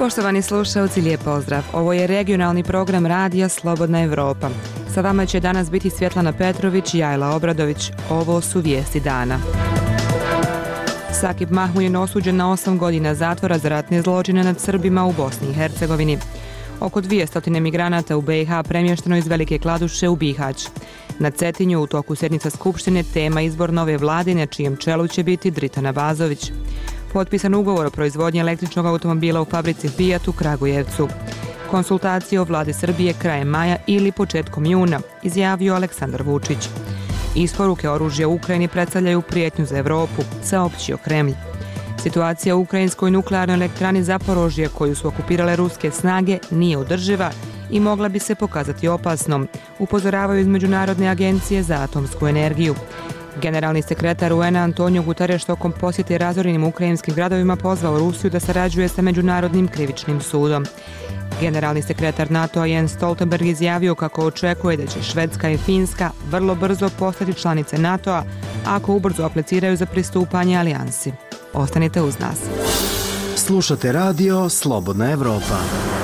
Poštovani slušalci, lijep pozdrav. Ovo je regionalni program Radija Slobodna Evropa. Sa vama će danas biti Svjetlana Petrović i Ajla Obradović. Ovo su vijesti dana. Sakip Mahmudin osuđen na 8 godina zatvora za ratne zločine nad Srbima u Bosni i Hercegovini. Oko 200 migranata u BiH premješteno iz Velike Kladuše u Bihać. Na Cetinju u toku sjednica Skupštine tema izbor nove vlade na čijem čelu će biti Dritana Bazović. Potpisan ugovor o proizvodnji električnog automobila u fabrici Fiat u Kragujevcu. Konsultacije o vladi Srbije krajem maja ili početkom juna, izjavio Aleksandar Vučić. Isporuke oružja u Ukrajini predstavljaju prijetnju za Evropu, saopćio Kremlj. Situacija u ukrajinskoj nuklearnoj elektrani Zaporožje, koju su okupirale ruske snage, nije održiva i mogla bi se pokazati opasnom, upozoravaju iz Međunarodne agencije za atomsku energiju. Generalni sekretar UN-a Antonio Guterres tokom posjete razorenim ukrajinskim gradovima pozvao Rusiju da sarađuje sa Međunarodnim krivičnim sudom. Generalni sekretar NATO-a Jens Stoltenberg izjavio kako očekuje da će Švedska i Finska vrlo brzo postati članice NATO-a ako ubrzo apliciraju za pristupanje alijansi. Ostanite uz nas. Slušate radio Slobodna Evropa.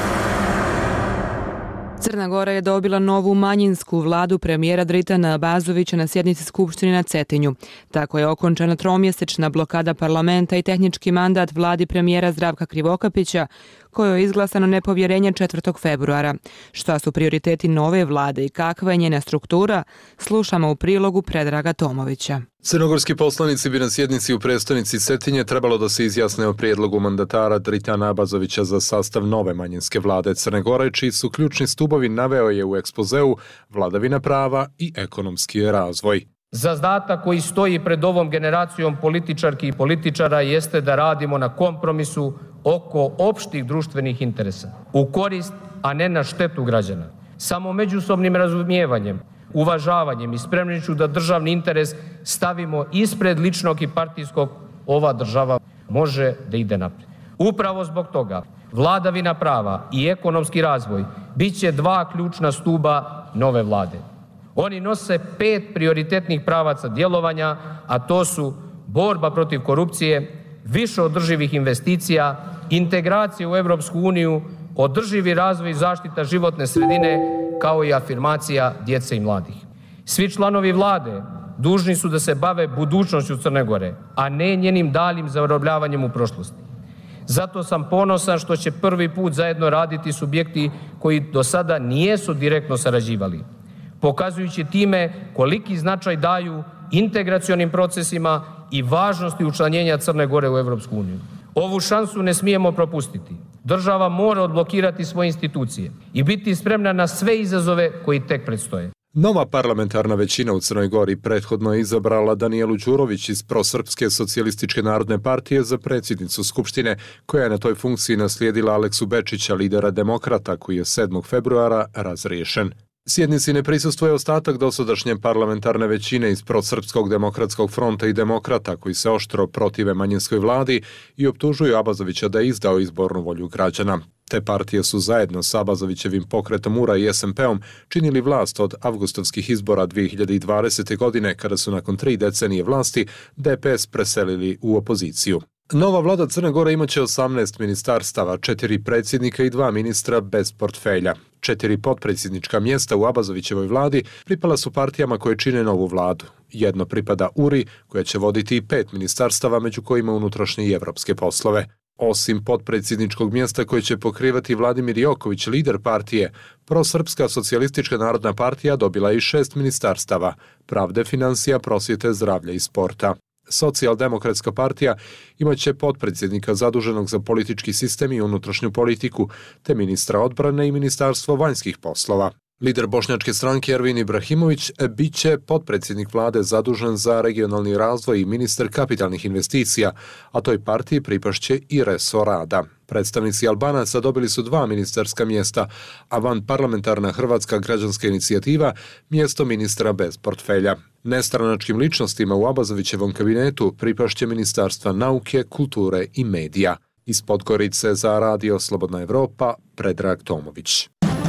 Crna Gora je dobila novu manjinsku vladu premijera Dritana Bazovića na sjednici Skupštine na Cetinju. Tako je okončana tromjesečna blokada parlamenta i tehnički mandat vladi premijera Zdravka Krivokapića, kojoj je izglasano nepovjerenje 4. februara. Šta su prioriteti nove vlade i kakva je njena struktura, slušamo u prilogu Predraga Tomovića. Crnogorski poslanici bi na sjednici u prestonici Cetinje trebalo da se izjasne o prijedlogu mandatara Dritana Bazovića za sastav nove manjinske vlade Crne Gore, čiji su ključni stubovi, naveo je u ekspozeu, vladavina prava i ekonomski razvoj. Zadatak koji stoji pred ovom generacijom političarki i političara jeste da radimo na kompromisu oko opštih društvenih interesa, u korist, a ne na štetu građana. Samo međusobnim razumijevanjem, uvažavanjem i spremnošću da državni interes stavimo ispred ličnog i partijskog, ova država može da ide naprijed. Upravo zbog toga vladavina prava i ekonomski razvoj bit će dva ključna stuba nove vlade. Oni nose 5 prioritetnih pravaca djelovanja, a to su borba protiv korupcije, više održivih investicija, integracija u Europsku uniju, održivi razvoj i zaštita životne sredine, kao i afirmacija djece i mladih. Svi članovi vlade dužni su da se bave budućnošću Crne Gore, a ne njenim daljim zarobljavanjem u prošlosti. Zato sam ponosan što će prvi put zajedno raditi subjekti koji do sada nijesu direktno sarađivali, pokazujući time koliki značaj daju integracionim procesima i važnosti učlanjenja Crne Gore u Europsku uniju. Ovu šansu ne smijemo propustiti. Država mora odblokirati svoje institucije i biti spremna na sve izazove koji tek predstoje. Nova parlamentarna većina u Crnoj Gori prethodno je izabrala Danijelu Đurović iz Prosrpske socijalističke narodne partije za predsjednicu Skupštine, koja je na toj funkciji naslijedila Aleksu Bečića, lidera demokrata, koji je 7. februara razriješen. Sjednici ne prisustvuje ostatak dosadašnje parlamentarne većine iz Prosrpskog demokratskog fronta i demokrata, koji se oštro protive manjinskoj vladi i optužuju Abazovića da je izdao izbornu volju građana. Te partije su zajedno s Abazovićevim pokretom URA i SMP-om činili vlast od avgustovskih izbora 2020. godine, kada su nakon 3 decenije vlasti DPS preselili u opoziciju. Nova vlada Crne Gore imaće 18 ministarstava, 4 predsjednika i 2 ministra bez portfelja. 4 potpredsjednička mjesta u Abazovićevoj vladi pripala su partijama koje čine novu vladu. Jedno pripada URI, koja će voditi 5 ministarstava, među kojima unutrašnje i evropske poslove. Osim potpredsjedničkog mjesta koje će pokrivati Vladimir Joković, lider partije, Prosrpska socijalistička narodna partija dobila i 6 ministarstava, pravde, financija, prosvjete, zdravlja i sporta. Socijaldemokratska partija imaće potpredsjednika zaduženog za politički sistem i unutrašnju politiku, te ministra odbrane i ministarstvo vanjskih poslova. Lider bošnjačke stranke Ervin Ibrahimović bit će potpredsjednik vlade zadužen za regionalni razvoj i ministar kapitalnih investicija, a toj partiji pripašće i resor rada. Predstavnici Albanaca dobili su 2 ministarska mjesta, a vanparlamentarna Hrvatska građanska inicijativa mjesto ministra bez portfelja. Nestranačkim ličnostima u Abazovićevom kabinetu pripašće ministarstva nauke, kulture i medija. Iz Podgorice za radio Slobodna Evropa, Predrag Tomović.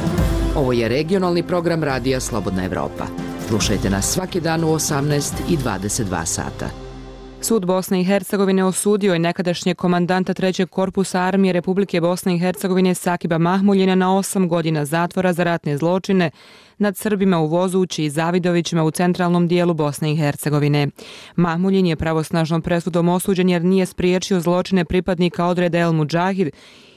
Ovo je regionalni program Radija Slobodna Evropa. Slušajte nas svaki dan u 18 i 22 sata. Sud Bosne i Hercegovine osudio je nekadašnjeg komandanta 3. korpusa armije Republike Bosne i Hercegovine Sakiba Mahmuljina na 8 godina zatvora za ratne zločine nad Srbima u Vozući i Zavidovićima u centralnom dijelu Bosne i Hercegovine. Mahmuljin je pravosnažnom presudom osuđen jer nije spriječio zločine pripadnika odreda El Mudžahid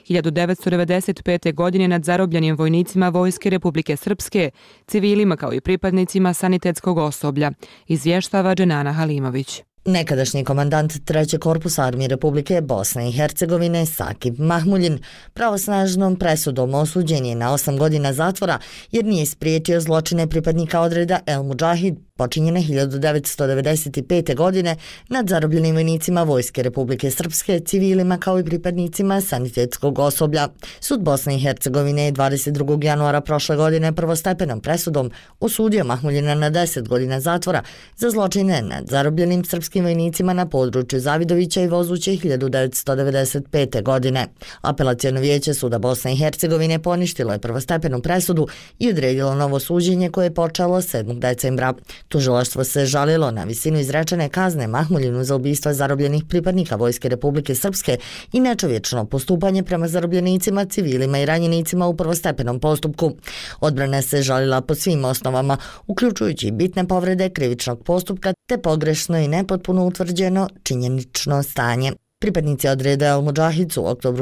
1995. godine nad zarobljenim vojnicima Vojske Republike Srpske, civilima kao i pripadnicima sanitetskog osoblja, izvještava Dženana Halimović. Nekadašnji komandant 3. korpusa armije Republike Bosne i Hercegovine Sakib Mahmuljin pravosnažnom presudom osuđen je na 8 godina zatvora jer nije spriječio zločine pripadnika odreda El Mudžahid počinjene 1995. godine nad zarobljenim vojnicima Vojske Republike Srpske, civilima kao i pripadnicima sanitetskog osoblja. Sud Bosne i Hercegovine je 22. januara prošle godine prvostepenom presudom osudio Mahmuljina na 10 godina zatvora za zločine nad zarobljenim srpskim vojnicima na području Zavidovića i Vozuće 1995. godine. Apelaciono vijeće Suda Bosne i Hercegovine poništilo je prvostepenu presudu i odredilo novo suđenje koje je počelo 7. decembra. Tužilaštvo se žalilo na visinu izrečene kazne Mahmuljinu za ubistva zarobljenih pripadnika Vojske Republike Srpske i nečovječno postupanje prema zarobljenicima, civilima i ranjenicima u prvostepenom postupku. Odbrana se žalila po svim osnovama, uključujući bitne povrede krivičnog postupka te pogrešno i nepotpuno utvrđeno činjenično stanje. Pripadnici odreda El Mudžahid su u oktobru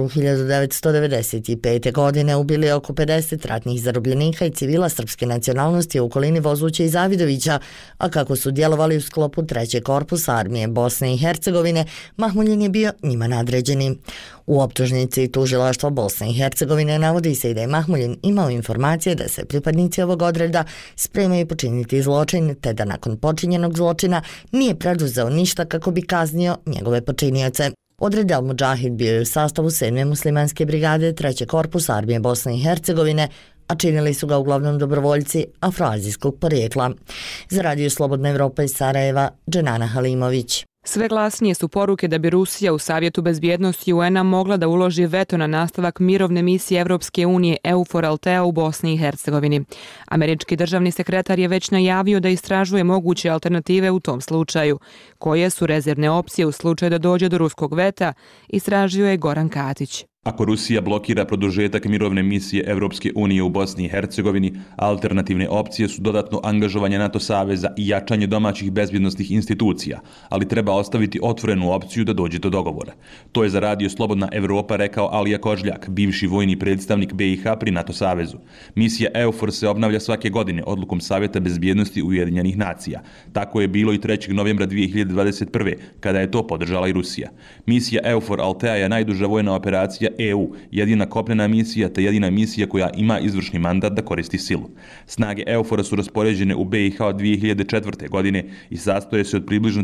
1995. godine ubili oko 50 ratnih zarobljenika i civila srpske nacionalnosti u okolini Vozuća i Zavidovića, a kako su djelovali u sklopu 3. korpusa armije Bosne i Hercegovine, Mahmuljin je bio njima nadređeni. U optužnici tužilaštva Bosne i Hercegovine navodi se i da je Mahmuljin imao informacije da se pripadnici ovog odreda spremaju počiniti zločin, te da nakon počinjenog zločina nije preduzeo ništa kako bi kaznio njegove počinioce. Odred El Mudžahid bio je u sastavu 7. muslimanske brigade 3. korpusa armije Bosne i Hercegovine, a činili su ga uglavnom dobrovoljci afroazijskog porijekla. Za Radio Slobodna Evropa iz Sarajeva, Dženana Halimović. Sve glasnije su poruke da bi Rusija u Savjetu bezbjednosti UN-a mogla da uloži veto na nastavak mirovne misije Evropske unije EUFOR Althea u Bosni i Hercegovini. Američki državni sekretar je već najavio da istražuje moguće alternative u tom slučaju. Koje su rezervne opcije u slučaju da dođe do ruskog veta, istražio je Goran Katić. Ako Rusija blokira produžetak mirovne misije Evropske unije u Bosni i Hercegovini, alternativne opcije su dodatno angažovanje NATO saveza i jačanje domaćih bezbjednosnih institucija, ali treba ostaviti otvorenu opciju da dođe do dogovora. To je za Radio Slobodna Evropa rekao Alija Kožljak, bivši vojni predstavnik BiH pri NATO savezu. Misija EUFOR se obnavlja svake godine odlukom Savjeta bezbjednosti Ujedinjenih nacija. Tako je bilo i 3. novembra 2021. kada je to podržala i Rusija. Misija EUFOR Althea je najduža vojna operacija EU, jedina kopnena misija te jedina misija koja ima izvršni mandat da koristi silu. Snage EUFOR-a su raspoređene u BiH od 2004. godine i sastoje se od približno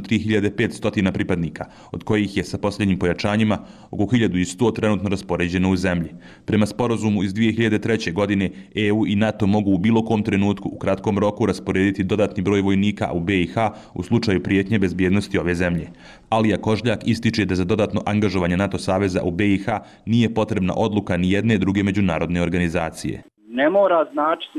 3500 pripadnika, od kojih je sa posljednjim pojačanjima oko 1100 trenutno raspoređeno u zemlji. Prema sporazumu iz 2003. godine EU i NATO mogu u bilo kom trenutku u kratkom roku rasporediti dodatni broj vojnika u BiH u slučaju prijetnje bezbjednosti ove zemlje. Alija Kožljak ističe da za dodatno angažovanje NATO saveza u BiH nije potrebna odluka ni jedne druge međunarodne organizacije. Ne mora značiti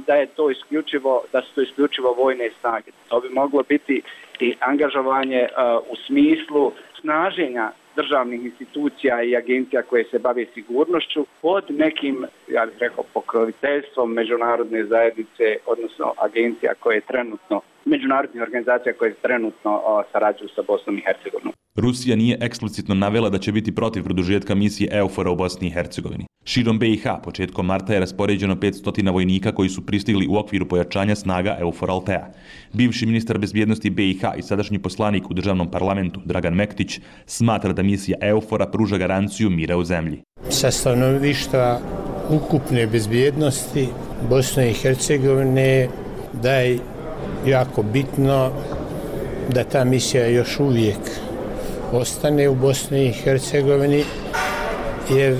da su to isključivo vojne snage. To bi moglo biti i angažovanje u smislu snaženja državnih institucija i agencija koje se bave sigurnošću pod nekim, ja bih rekao, pokroviteljstvom međunarodne zajednice, odnosno agencija koje trenutno, međunarodnih organizacija koje trenutno sarađuju sa Bosnom i Hercegovinom. Rusija nije eksplicitno navela da će biti protiv produžetka misije EUFOR-a u Bosni i Hercegovini. Širom BiH početkom marta je raspoređeno 500 vojnika koji su pristigli u okviru pojačanja snaga EUFOR Althea. Bivši ministar bezbjednosti BiH i sadašnji poslanik u državnom parlamentu Dragan Mektić smatra da misija EUFOR-a pruža garanciju mira u zemlji. Sa stanovišta ukupne bezbjednosti Bosne i Hercegovine da je jako bitno da ta misija još uvijek ostane u Bosni i Hercegovini, jer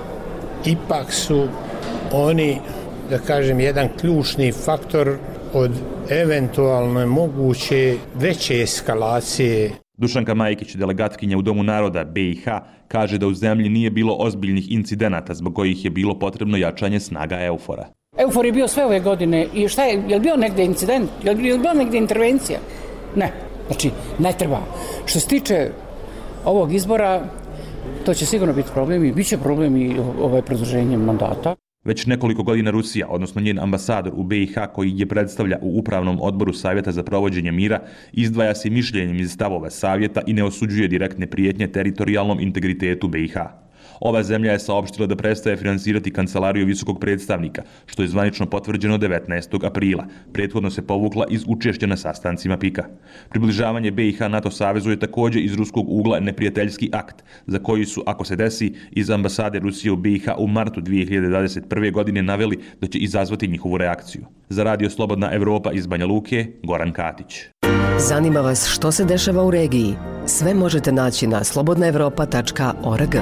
ipak su oni, da kažem, jedan ključni faktor od eventualno moguće veće eskalacije. Dušanka Majkić, delegatkinja u Domu naroda BiH, kaže da u zemlji nije bilo ozbiljnih incidenata zbog kojih je bilo potrebno jačanje snaga EUFOR-a. EUFOR je bio sve ove godine i šta je li bio negdje incident, je li bio negdje intervencija? Ne, znači ne treba. Što se tiče ovog izbora, to će sigurno biti problem i bit će problem i produženje mandata. Već nekoliko godina Rusija, odnosno njen ambasador u BiH koji je predstavlja u Upravnom odboru Savjeta za provođenje mira, izdvaja se mišljenjem iz stavova Savjeta i ne osuđuje direktne prijetnje teritorijalnom integritetu BiH. Ova zemlja je saopštila da prestaje finansirati kancelariju visokog predstavnika, što je zvanično potvrđeno 19. aprila. Prethodno se povukla iz učešća na sastancima PIK-a. Približavanje BiH NATO savezu je također iz ruskog ugla neprijateljski akt, za koji su, ako se desi, iz ambasade Rusije u BiH u martu 2021. godine naveli da će izazvati njihovu reakciju. Za Radio Slobodna Evropa iz Banja Luke, Goran Katić. Zanima vas što se dešava u regiji? Sve možete naći na slobodnaevropa.org.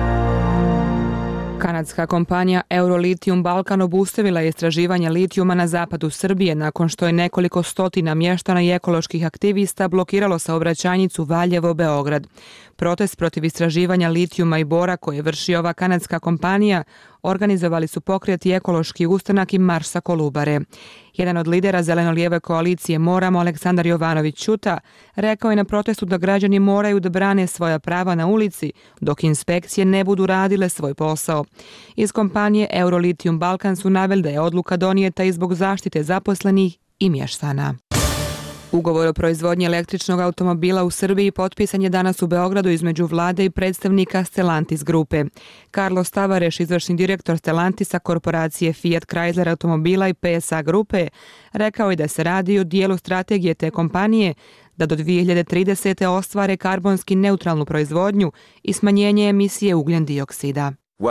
Kanadska kompanija Eurolithium Balkan obustavila je istraživanje litijuma na zapadu Srbije nakon što je nekoliko stotina mještana i ekoloških aktivista blokiralo saobraćajnicu Valjevo-Beograd. Protest protiv istraživanja litijuma i bora koje vrši ova kanadska kompanija organizovali su Pokret i ekološki ustanak i Marš sa Kolubare. Jedan od lidera zeleno-lijeve koalicije Moramo, Aleksandar Jovanović Ćuta, rekao je na protestu da građani moraju da brane svoja prava na ulici dok inspekcije ne budu radile svoj posao. Iz kompanije Eurolithium Balkan su naveli da je odluka donijeta i zbog zaštite zaposlenih i mještana. Ugovor o proizvodnji električnog automobila u Srbiji potpisan je danas u Beogradu između vlade i predstavnika Stellantis grupe. Carlos Tavares, izvršni direktor Stellantisa, korporacije Fiat Chrysler automobila i PSA grupe, rekao je da se radi o dijelu strategije te kompanije da do 2030. ostvare karbonski neutralnu proizvodnju i smanjenje emisije ugljen dioksida.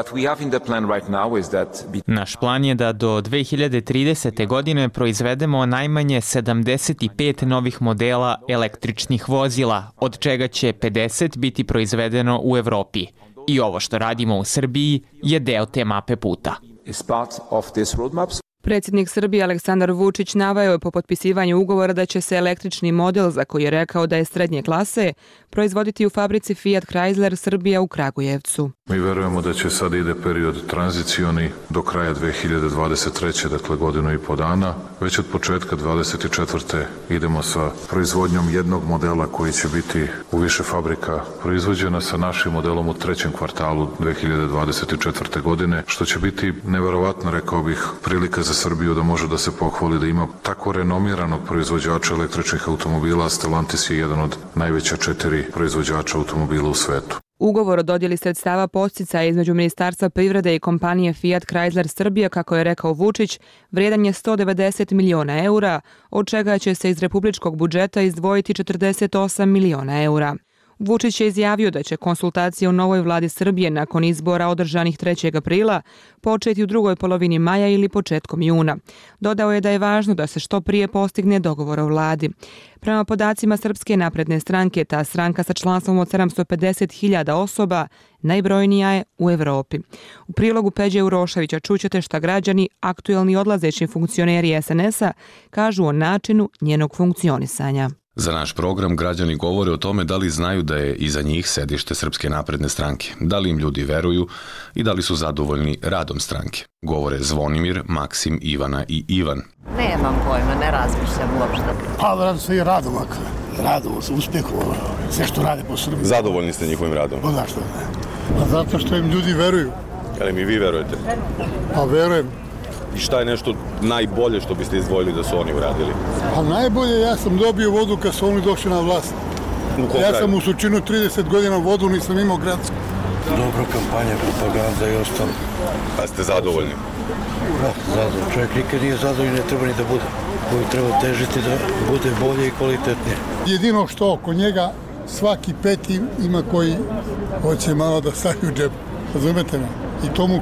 Naš plan je da do 2030. godine proizvedemo najmanje 75 novih modela električnih vozila, od čega će 50 biti proizvedeno u Evropi. I ovo što radimo u Srbiji je deo te mape puta. Predsjednik Srbije Aleksandar Vučić naveo je po potpisivanju ugovora da će se električni model, za koji je rekao da je srednje klase, proizvoditi u fabrici Fiat Chrysler Srbija u Kragujevcu. Mi verujemo da će sad ide period tranzicioni do kraja 2023. dakle godinu i po dana. Već od početka 2024. idemo sa proizvodnjom jednog modela koji će biti u više fabrika proizvođena sa našim modelom u trećem kvartalu 2024. godine, što će biti neverovatno, rekao bih, prilika za Srbiju da može da se pohvali da ima tako renomiranog proizvođača električnih automobila. Stellantis je jedan od najveća 4 proizvođača automobila u svetu. Ugovor o dodjeli sredstava podsticaja između Ministarstva privrede i kompanije Fiat Chrysler Srbija, kako je rekao Vučić, vrijedan je 190 miliona eura, od čega će se iz republičkog budžeta izdvojiti 48 miliona eura. Vučić je izjavio da će konsultacije u novoj vladi Srbije nakon izbora održanih 3. aprila početi u drugoj polovini maja ili početkom juna. Dodao je da je važno da se što prije postigne dogovor o vladi. Prema podacima Srpske napredne stranke, ta stranka sa članstvom od 750.000 osoba najbrojnija je u Evropi. U prilogu Peđe Uroševića čućete šta građani, aktuelni odlazeći funkcioneri SNS-a, kažu o načinu njenog funkcionisanja. Za naš program građani govore o tome da li znaju da je iza njih sedište Srpske napredne stranke, da li im ljudi veruju i da li su zadovoljni radom stranke. Govore Zvonimir, Maksim, Ivana i Ivan. Nemam pojma, ne razmišljam uopšte. Pa radi se i radom, radom, uspjehom, sve što rade po Srbiji. Zadovoljni ste njihovim radom? Pa zašto ne? Pa zato što im ljudi veruju. Ali mi vi verujete? Pa verujem. I šta je nešto najbolje što biste izdvojili da su oni uradili? A najbolje, ja sam dobio vodu kad su oni došli na vlast. Ja sam u Surčinu 30 godina vodu, nisam imao gradsku. Dobro kampanja, propaganda i ostalo. Pa ste zadovoljni? Da, zadovoljni. Čovjek nikad nije zadovoljni, ne treba ni da bude. Uvijek treba težiti da bude bolje i kvalitetnije. Jedino što oko njega svaki peti ima koji hoće malo da stavi u džep. Razumete me? I to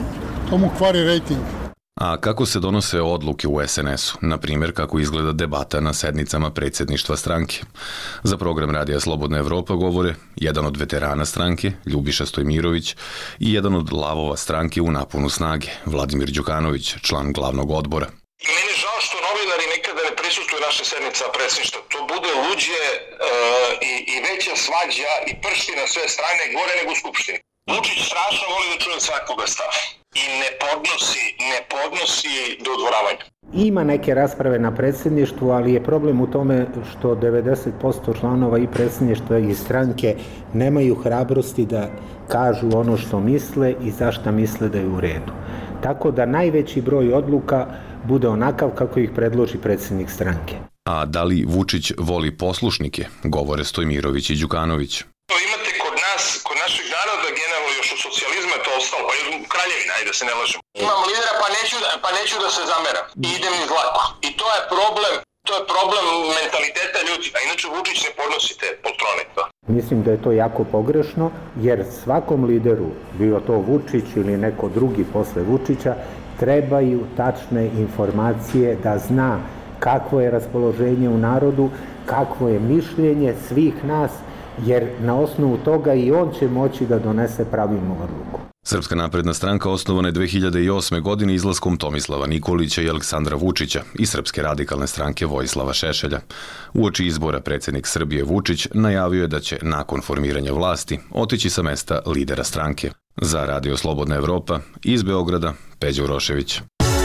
mu kvari rejting. A kako se donose odluke u SNS-u? Na primjer, kako izgleda debata na sednicama predsjedništva stranke? Za program Radija Slobodna Evropa govore jedan od veterana stranke, Ljubiša Stojmirović, i jedan od lavova stranke u naponu snage, Vladimir Đukanović, član glavnog odbora. Meni je žao što novinari nekada ne prisustvuju naše sednice predsjedništva. To bude luđe i veća svađa i pršti na sve strane, gore nego u Skupštini. Vučić strašno voli da čuje svakoga stav i ne podnosi dodvoravanje. Ima neke rasprave na predsjedništvu, ali je problem u tome što 90% članova i predsjedništva i stranke nemaju hrabrosti da kažu ono što misle i zašto misle da je u redu. Tako da najveći broj odluka bude onakav kako ih predloži predsjednik stranke. A da li Vučić voli poslušnike, govore Stojmirović i Đukanović. Imate kod našeg naroda generalno još od socijalizma je to ostalo, pa je kraljevina, ajde da se ne lažemo. Imam lidera pa neću da se zameram i idem iz lako. I to je problem mentaliteta ljudi, a inače Vučić ne podnosi te poltrone. Mislim da je to jako pogrešno, jer svakom lideru, bio to Vučić ili neko drugi posle Vučića, trebaju tačne informacije da zna kakvo je raspoloženje u narodu, kakvo je mišljenje svih nas, jer na osnovu toga i on će moći da donese pravilnu odluku. Srpska napredna stranka osnovana je 2008. godine izlaskom Tomislava Nikolića i Aleksandra Vučića i Srpske radikalne stranke Vojislava Šešelja. Uoči izbora predsjednik Srbije Vučić najavio je da će nakon formiranja vlasti otići sa mesta lidera stranke. Za Radio Slobodna Evropa iz Beograda, Peđa Urošević.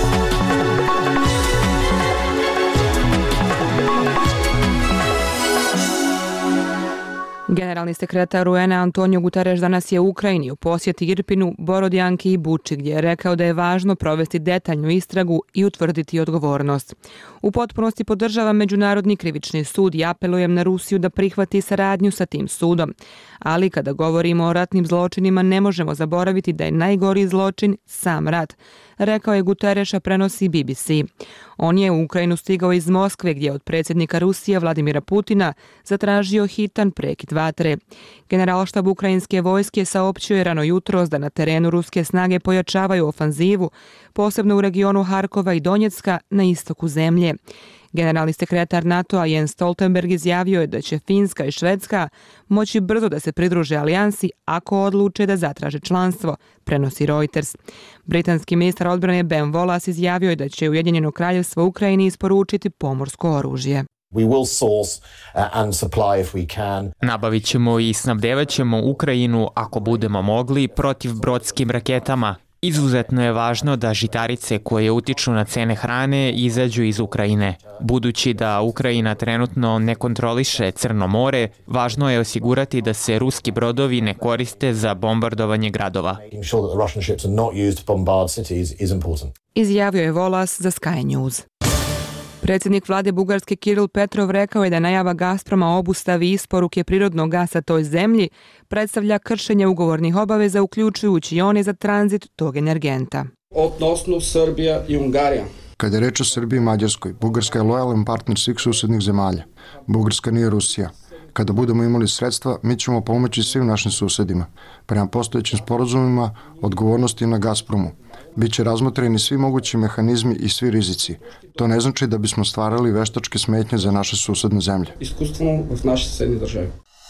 Generalni sekretar UN Antonio Guterres danas je u Ukrajini u posjeti Irpinu, Borodjanki i Buči, gdje je rekao da je važno provesti detaljnu istragu i utvrditi odgovornost. U potpunosti podržava Međunarodni krivični sud i apelujem na Rusiju da prihvati saradnju sa tim sudom. Ali kada govorimo o ratnim zločinima ne možemo zaboraviti da je najgori zločin sam rat, rekao je Guterres, prenosi BBC. On je u Ukrajinu stigao iz Moskve gdje je od predsjednika Rusije Vladimira Putina zatražio hitan prekid vatre. Generalštab ukrajinske vojske saopćio je rano jutros da na terenu ruske snage pojačavaju ofanzivu, posebno u regionu Harkova i Donjecka na istoku zemlje. Generalni sekretar NATO-a Jens Stoltenberg izjavio je da će Finska i Švedska moći brzo da se pridruže alijansi ako odluče da zatraže članstvo, prenosi Reuters. Britanski ministar odbrane Ben Wallace izjavio je da će Ujedinjeno kraljevstvo Ukrajini isporučiti pomorsko oružje. Nabavit ćemo i snabdevat ćemo Ukrajinu ako budemo mogli protivbrodskim raketama. Izuzetno je važno da žitarice koje utiču na cene hrane izađu iz Ukrajine. Budući da Ukrajina trenutno ne kontroliše Crno more, važno je osigurati da se ruski brodovi ne koriste za bombardovanje gradova. Izjavio je Wallace za Sky News. Predsjednik vlade Bugarske Kiril Petrov rekao je da najava Gazproma o obustavi isporuke prirodnog gasa toj zemlji predstavlja kršenje ugovornih obaveza, uključujući i one za tranzit tog energenta. Odnosno Srbija i Ungarija. Kada je reč o Srbiji i Mađarskoj, Bugarska je lojalan partner svih susednih zemalja. Bugarska nije Rusija. Kada budemo imali sredstva, mi ćemo pomoći svim našim susedima. Prema postojećim sporazumima, odgovornosti na Gazpromu. Biće razmotreni svi mogući mehanizmi i svi rizici. To ne znači da bismo stvarali veštačke smetnje za naše susedne zemlje. Iskustveno u naše susedne države.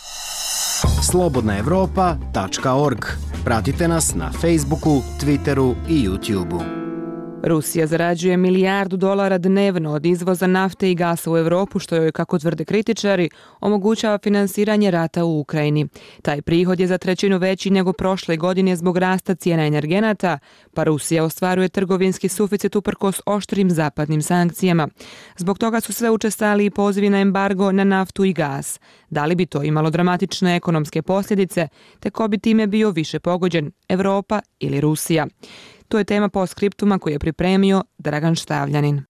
slobodnaevropa.org. Pratite nas na Facebooku, Twitteru i YouTubeu. Rusija zarađuje $1 milijardu dnevno od izvoza nafte i gasa u Evropu, što joj, kako tvrde kritičari, omogućava finansiranje rata u Ukrajini. Taj prihod je za 1/3 veći nego prošle godine zbog rasta cijena energenata, pa Rusija ostvaruje trgovinski suficit uprkos oštrim zapadnim sankcijama. Zbog toga su sve učestali i pozivi na embargo na naftu i gas. Da li bi to imalo dramatične ekonomske posljedice, te ko bi time bio više pogođen, Evropa ili Rusija? To je tema postskriptuma koju je pripremio Dragan Štavljanin.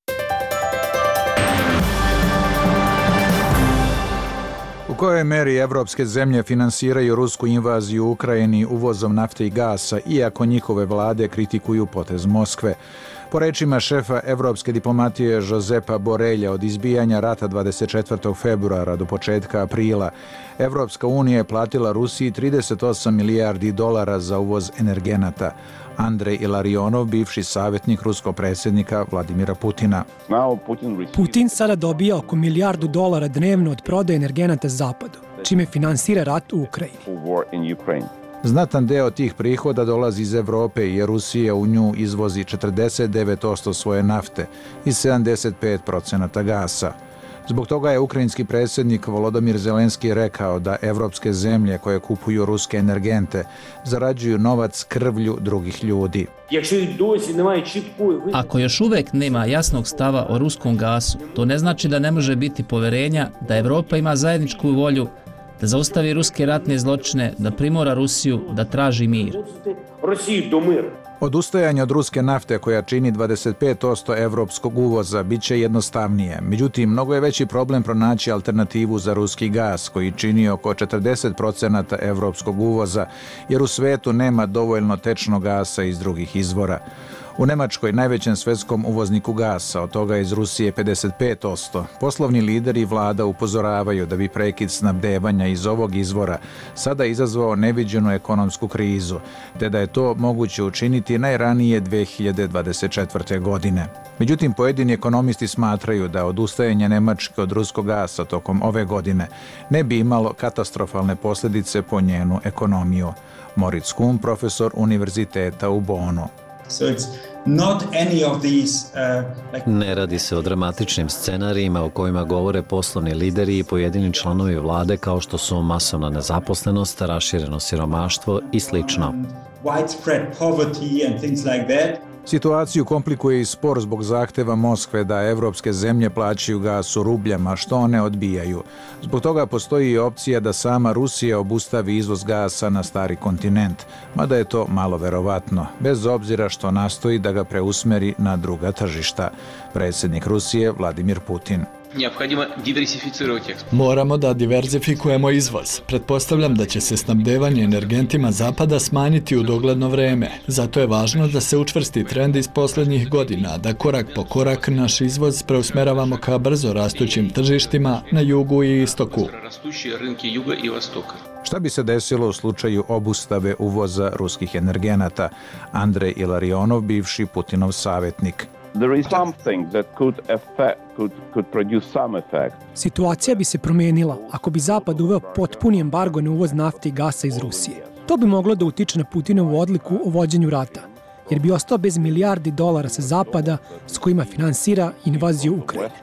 U kojoj meri evropske zemlje finansiraju rusku invaziju u Ukrajini uvozom nafte i gasa, iako njihove vlade kritikuju potez Moskve? Po rečima šefa evropske diplomatije Josepa Borelja, od izbijanja rata 24. februara do početka aprila, Evropska unija je platila Rusiji $38 milijardi za uvoz energenata. Andrej Ilarionov, bivši savjetnik ruskog predsjednika Vladimira Putina. Putin sada dobija oko $1 milijardu dnevno od prodaje energenata zapadu, čime finansira rat u Ukrajini. Znatan deo tih prihoda dolazi iz Evrope jer Rusija u nju izvozi 49% svoje nafte i 75% gasa. Zbog toga je ukrajinski predsjednik Volodymyr Zelenski rekao da evropske zemlje koje kupuju ruske energente zarađuju novac krvlju drugih ljudi. Ako još uvek nema jasnog stava o ruskom gasu, to ne znači da ne može biti poverenja da Evropa ima zajedničku volju da zaustavi ruske ratne zločine, da primora Rusiju da traži mir. Odustajanje od ruske nafte koja čini 25% evropskog uvoza bit će jednostavnije. Međutim, mnogo je veći problem pronaći alternativu za ruski gas koji čini oko 40% evropskog uvoza jer u svetu nema dovoljno tečnog gasa iz drugih izvora. U Nemačkoj, najvećem svetskom uvozniku gasa, od toga iz Rusije 55%, poslovni lideri i vlada upozoravaju da bi prekid snabdevanja iz ovog izvora sada izazvao neviđenu ekonomsku krizu, te da je to moguće učiniti najranije 2024. godine. Međutim, pojedini ekonomisti smatraju da odustajanje Nemačke od ruskog gasa tokom ove godine ne bi imalo katastrofalne posljedice po njenu ekonomiju. Moritz Kuhn, profesor univerziteta u Bonu. Ne radi se o dramatičnim scenarijima o kojima govore poslovni lideri i pojedini članovi vlade kao što su masovna nezaposlenost, rašireno siromaštvo i slično. Situaciju komplikuje i spor zbog zahteva Moskve da evropske zemlje plaćaju gas u rubljama, što one odbijaju. Zbog toga postoji i opcija da sama Rusija obustavi izvoz gasa na stari kontinent, mada je to malo verovatno, bez obzira što nastoji da ga preusmeri na druga tržišta. Predsjednik Rusije Vladimir Putin. Moramo da diverzifikujemo izvoz. Pretpostavljam da će se snabdevanje energentima zapada smanjiti u dogledno vreme. Zato je važno da se učvrsti trend iz posljednjih godina, da korak po korak naš izvoz preusmeravamo ka brzo rastućim tržištima na jugu i istoku. Šta bi se desilo u slučaju obustave uvoza ruskih energenata? Andrej Ilarionov, bivši Putinov savjetnik. Situacija bi se promijenila ako bi Zapad uveo potpuni embargo na uvoz nafte i gasa iz Rusije. To bi moglo da utiče na Putinovu odluku o vođenju rata, jer bi ostao bez milijardi dolara sa Zapada s kojima finansira invaziju Ukrajine.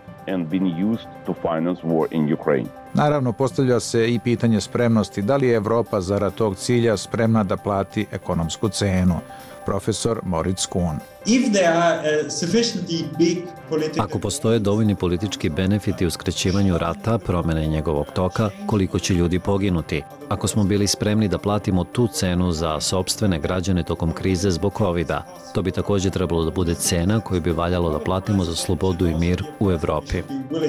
Naravno, postavlja se i pitanje spremnosti da li je Evropa zarad tog cilja spremna da plati ekonomsku cenu. Profesor Moritz Kuhn. Ako postoje dovoljni politički benefiti u skraćivanju rata, promene njegovog toka, koliko će ljudi poginuti? Ako smo bili spremni da platimo tu cenu za sopstvene građane tokom krize zbog COVID-a, to bi također trebalo da bude cena koju bi valjalo da platimo za slobodu i mir u Evropi.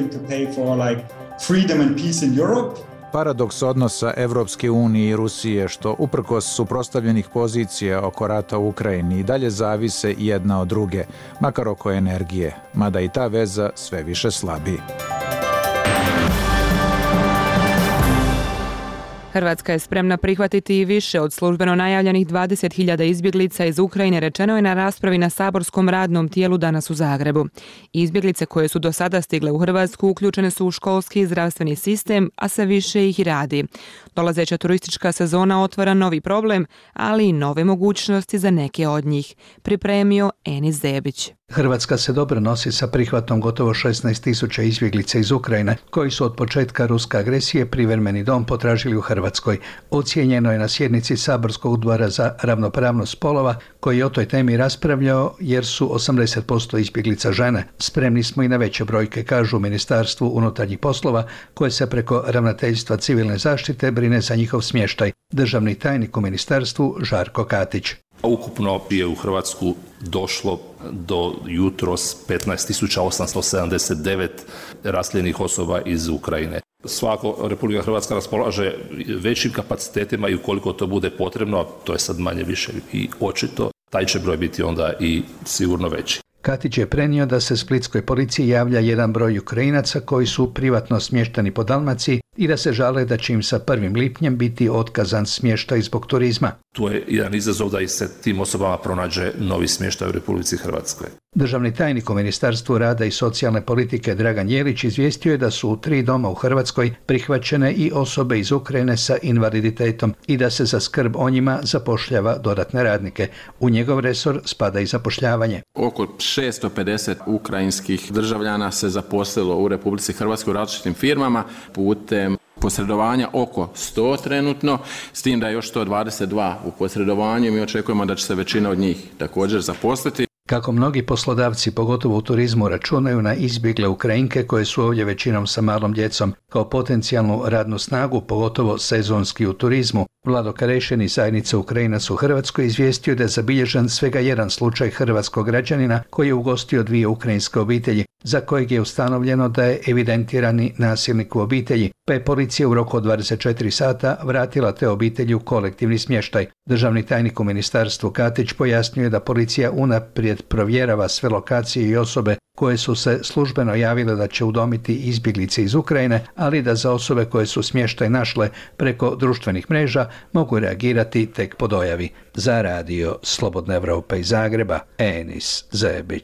Paradoks odnosa Evropske unije i Rusije, što uprkos suprotstavljenih pozicija oko rata u Ukrajini i dalje zavise jedna od druge, makar oko energije, mada i ta veza sve više slabi. Hrvatska je spremna prihvatiti i više od službeno najavljenih 20.000 izbjeglica iz Ukrajine, rečeno je na raspravi na saborskom radnom tijelu danas u Zagrebu. Izbjeglice koje su do sada stigle u Hrvatsku uključene su u školski i zdravstveni sistem, a sve više ih i radi. Dolazeća turistička sezona otvara novi problem, ali i nove mogućnosti za neke od njih, pripremio Enis Zebić. Hrvatska se dobro nosi sa prihvatom gotovo 16.000 izbjeglica iz Ukrajine, koji su od početka ruske agresije privremeni dom potražili u Hrvatskoj. Ocijenjeno je na sjednici Saborskog odbora za ravnopravnost spolova, koji je o toj temi raspravljao jer su 80% izbjeglica žene. Spremni smo i na veće brojke, kažu u Ministarstvu unutarnjih poslova, koje se preko Ravnateljstva civilne zaštite brine za njihov smještaj. Državni tajnik u ministarstvu Žarko Katić. Ukupno je u Hrvatsku došlo do jutros 15.879 raseljenih osoba iz Ukrajine. Svako Republika Hrvatska raspolaže većim kapacitetima i ukoliko to bude potrebno, a to je sad manje više i očito, taj će broj biti onda i sigurno veći. Katić je prenio da se splitskoj policiji javlja jedan broj Ukrajinaca koji su privatno smješteni po Dalmaciji i da se žale da će im sa 1. lipnjem biti otkazan smještaj zbog turizma. Tu je jedan izazov da i se tim osobama pronađe novi smještaj u Republici Hrvatskoj. Državni tajnik u Ministarstvu rada i socijalne politike Dragan Jelić izvijestio je da su u 3 doma u Hrvatskoj prihvaćene i osobe iz Ukrajine sa invaliditetom i da se za skrb o njima zapošljava dodatne radnike. U njegov resor spada i zapošljavanje. Oko 650 ukrajinskih državljana se zaposlilo u Republici Hrvatskoj u različitim firmama putem posredovanja oko 100 trenutno, s tim da je još 122 u posredovanju i mi očekujemo da će se većina od njih također zaposliti. Kako mnogi poslodavci, pogotovo u turizmu, računaju na izbjegle Ukrajinke koje su ovdje većinom sa malom djecom kao potencijalnu radnu snagu, pogotovo sezonski u turizmu, Vlado Karešin iz zajednice Ukrajinac u Hrvatskoj izvijestio da je zabilježen svega jedan slučaj hrvatskog građanina koji je ugostio 2 ukrajinske obitelji, za kojeg je ustanovljeno da je evidentirani nasilnik u obitelji, pa je policija u roku od 24 sata vratila te obitelji u kolektivni smještaj. Državni tajnik u ministarstvu Katić pojasnjuje da policija unaprijed provjerava sve lokacije i osobe koje su se službeno javile da će udomiti izbjeglice iz Ukrajine, ali da za osobe koje su smještaj našle preko društvenih mreža mogu reagirati tek po dojavi. Za radio Slobodna Evropa iz Zagreba, Enis Zebić.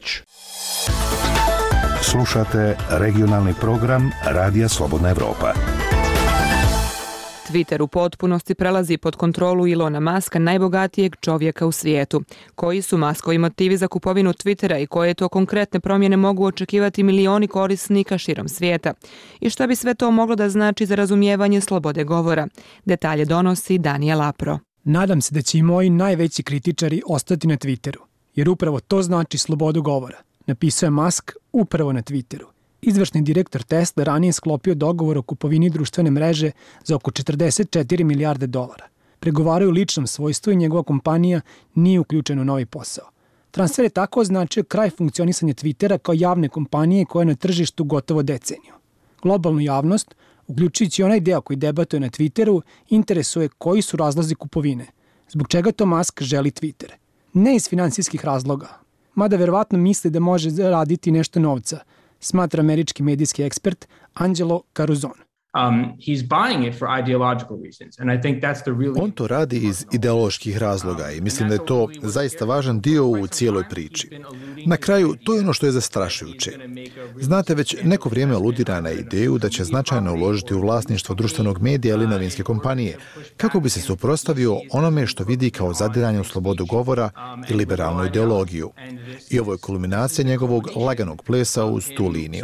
Slušate regionalni program Radija Slobodna Evropa. Twitter u potpunosti prelazi pod kontrolu Ilona Muska, najbogatijeg čovjeka u svijetu. Koji su Muskovi motivi za kupovinu Twittera i koje to konkretne promjene mogu očekivati milioni korisnika širom svijeta? I šta bi sve to moglo da znači za razumijevanje slobode govora? Detalje donosi Danijel Apro. Nadam se da će i moji najveći kritičari ostati na Twitteru, jer upravo to znači slobodu govora, napisao je Musk upravo na Twitteru. Izvršni direktor Tesla ranije sklopio dogovor o kupovini društvene mreže za oko 44 milijarde dolara. Pregovaraju u ličnom svojstvu i njegova kompanija nije uključena u novi posao. Transfer je tako označio kraj funkcionisanja Twittera kao javne kompanije koja je na tržištu gotovo deceniju. Globalnu javnost, uključujući onaj deo koji debatuje na Twitteru, interesuje koji su razlozi kupovine. Zbog čega to Musk želi Twitter? Ne iz finansijskih razloga, mada verovatno misli da može zaraditi nešto novca, smatra američki medijski ekspert Angelo Caruzon. On to radi iz ideoloških razloga i mislim da je to zaista važan dio u cijeloj priči. Na kraju, to je ono što je zastrašujuće. Znate, već neko vrijeme aludira na ideju da će značajno uložiti u vlasništvo društvenog medija ili novinske kompanije, kako bi se suprotstavio onome što vidi kao zadiranje u slobodu govora i liberalnu ideologiju. I ovo je kulminacija njegovog laganog plesa uz tu liniju.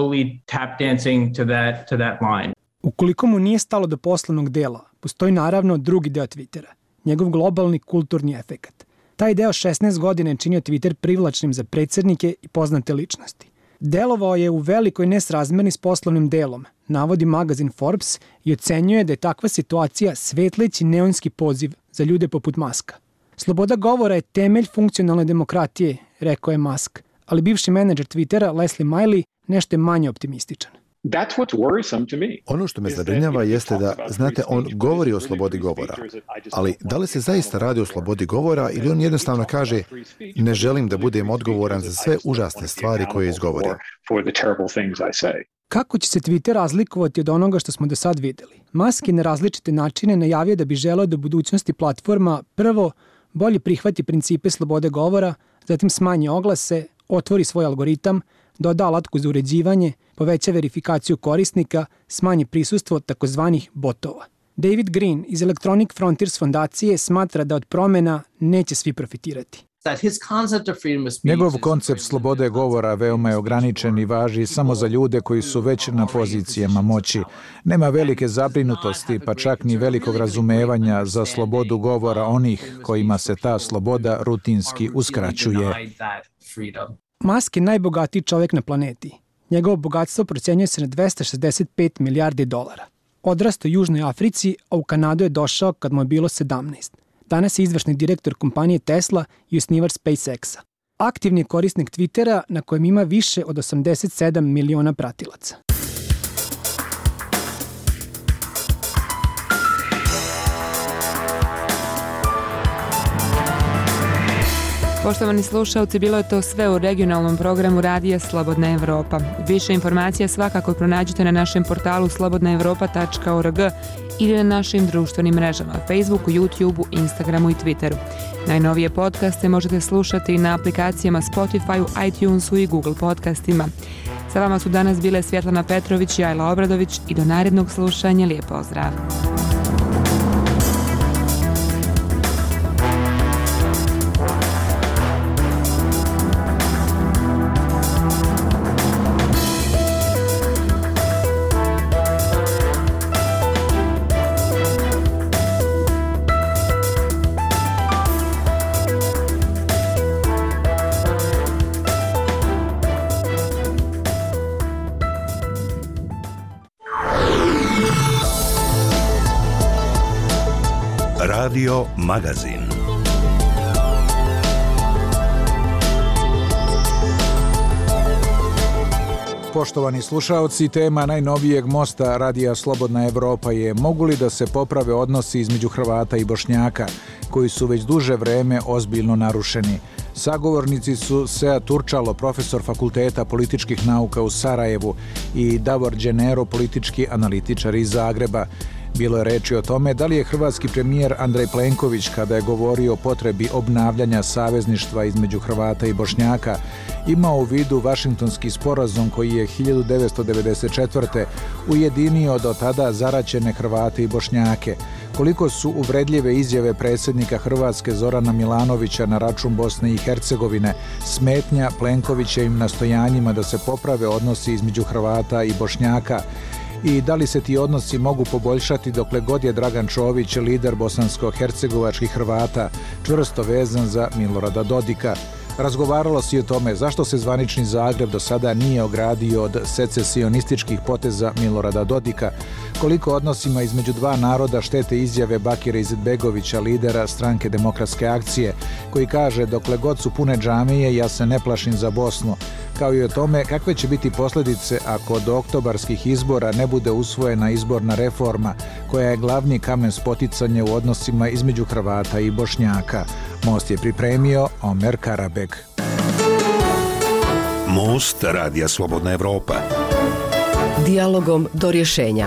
Ukoliko mu nije stalo do poslovnog dela, postoji naravno drugi deo Twittera, njegov globalni kulturni efekat. Taj deo 16 godina je činio Twitter privlačnim za predsjednike i poznate ličnosti. Delovao je u velikoj nesrazmjerni s poslovnim delom, navodi magazin Forbes i ocenjuje da je takva situacija svetleći neonski poziv za ljude poput Muska. Sloboda govora je temelj funkcionalne demokratije, rekao je Musk, ali bivši menadžer Twittera Leslie Miley nešto je manje optimističan. Ono što me zabrinjava jeste da, znate, on govori o slobodi govora, ali da li se zaista radi o slobodi govora ili on jednostavno kaže ne želim da budem odgovoran za sve užasne stvari koje izgovorim. Kako će se Twitter razlikovati od onoga što smo do sad vidjeli? Musk je na različite načine najavio da bi želeo da budućnosti platforma prvo bolje prihvati principe slobode govora, zatim smanji oglase, otvori svoj algoritam, doda alatku za uređivanje, poveća verifikaciju korisnika, smanji prisustvo takozvanih botova. David Green iz Electronic Frontiers fondacije smatra da od promjena neće svi profitirati. Njegov koncept slobode govora veoma je ograničen i važi samo za ljude koji su već na pozicijama moći. Nema velike zabrinutosti, pa čak ni velikog razumevanja za slobodu govora onih kojima se ta sloboda rutinski uskraćuje. Musk je najbogatiji čovjek na planeti. Njegovo bogatstvo procjenjuje se na 265 milijardi dolara. Odrastao u Južnoj Africi, a u Kanadu je došao kad mu je bilo 17. Danas je izvršni direktor kompanije Tesla i osnivač SpaceX-a. Aktivni je korisnik Twittera na kojem ima više od 87 miliona pratilaca. Poštovani slušalci, bilo je to sve u regionalnom programu Radija Slobodna Evropa. Više informacija svakako pronađite na našem portalu slobodnaevropa.org ili na našim društvenim mrežama Facebooku, YouTubeu, Instagramu i Twitteru. Najnovije podcaste možete slušati na aplikacijama Spotify, iTunesu i Google podcastima. Sa vama su danas bile Svjetlana Petrović i Ajla Obradović i do narednog slušanja lijep pozdrav. Radio Magazin. Poštovani slušaoci, tema najnovijeg mosta Radija Slobodna Evropa je mogu li da se poprave odnosi između Hrvata i Bošnjaka, koji su već duže vreme ozbiljno narušeni. Sagovornici su Sead Turčalo, profesor Fakulteta političkih nauka u Sarajevu, i Davor Đenero, politički analitičar iz Zagreba. Bilo je reči o tome da li je hrvatski premijer Andrej Plenković, kada je govorio o potrebi obnavljanja savezništva između Hrvata i Bošnjaka, imao u vidu Vašingtonski sporazum koji je 1994. ujedinio do tada zaraćene Hrvate i Bošnjake. Koliko su uvredljive izjave predsjednika Hrvatske Zorana Milanovića na račun Bosne i Hercegovine smetnja Plenkovićevim nastojanjima da se poprave odnosi između Hrvata i Bošnjaka, i da li se ti odnosi mogu poboljšati dokle god je Dragan Čović, lider bosansko-hercegovačkih Hrvata, čvrsto vezan za Milorada Dodika. Razgovaralo se i o tome zašto se zvanični Zagreb do sada nije ogradio od secesionističkih poteza Milorada Dodika, koliko odnosima između dva naroda štete izjave Bakira Izetbegovića, lidera Stranke demokratske akcije, koji kaže dokle god su pune džamije ja se ne plašim za Bosnu, kao i o tome kakve će biti posljedice ako do oktobarskih izbora ne bude usvojena izborna reforma koja je glavni kamen spoticanja u odnosima između Hrvata i Bošnjaka. Most je pripremio Omer Karabek. Most Radija Slobodna Evropa. Dijalogom do rješenja.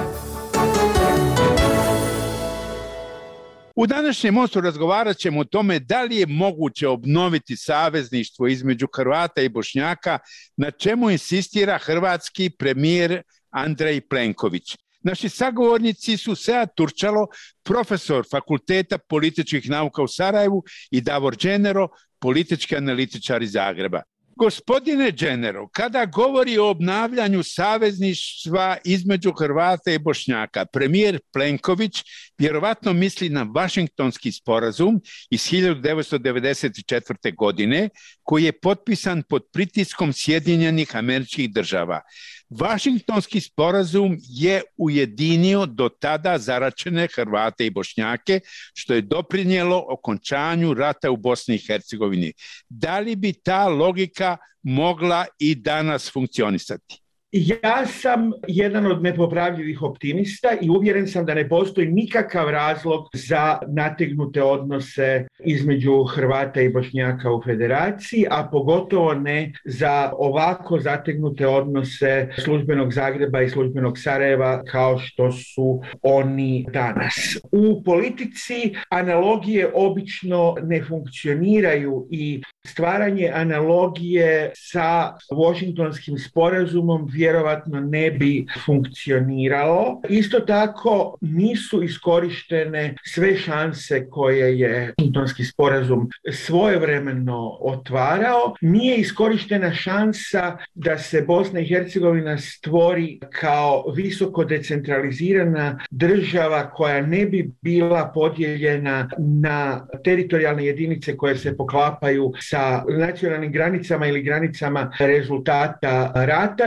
U današnjem mostu razgovarat ćemo o tome da li je moguće obnoviti savezništvo između Hrvata i Bošnjaka, na čemu insistira hrvatski premijer Andrej Plenković. Naši sagovornici su Sead Turčalo, profesor Fakulteta političkih nauka u Sarajevu, i Davor Đenero, politički analitičar iz Zagreba. Gospodine Đenero, kada govori o obnavljanju savezništva između Hrvata i Bošnjaka, premijer Plenković vjerovatno misli na Vašingtonski sporazum iz 1994. godine, koji je potpisan pod pritiskom Sjedinjenih Američkih Država. Vašingtonski sporazum je ujedinio do tada zaračene Hrvate i Bošnjake, što je doprinijelo okončanju rata u Bosni i Hercegovini. Da li bi ta logika mogla i danas funkcionisati? Ja sam jedan od nepopravljivih optimista i uvjeren sam da ne postoji nikakav razlog za nategnute odnose između Hrvata i Bošnjaka u federaciji, a pogotovo ne za ovako zategnute odnose službenog Zagreba i službenog Sarajeva kao što su oni danas. U politici analogije obično ne funkcioniraju i stvaranje analogije sa Washingtonskim sporazumom vjerovatno ne bi funkcioniralo. Isto tako nisu iskorištene sve šanse koje je Washingtonski sporazum svojevremeno otvarao. Nije iskorištena šansa da se Bosna i Hercegovina stvori kao visoko decentralizirana država koja ne bi bila podijeljena na teritorijalne jedinice koje se poklapaju sa nacionalnim granicama ili granicama rezultata rata. Završila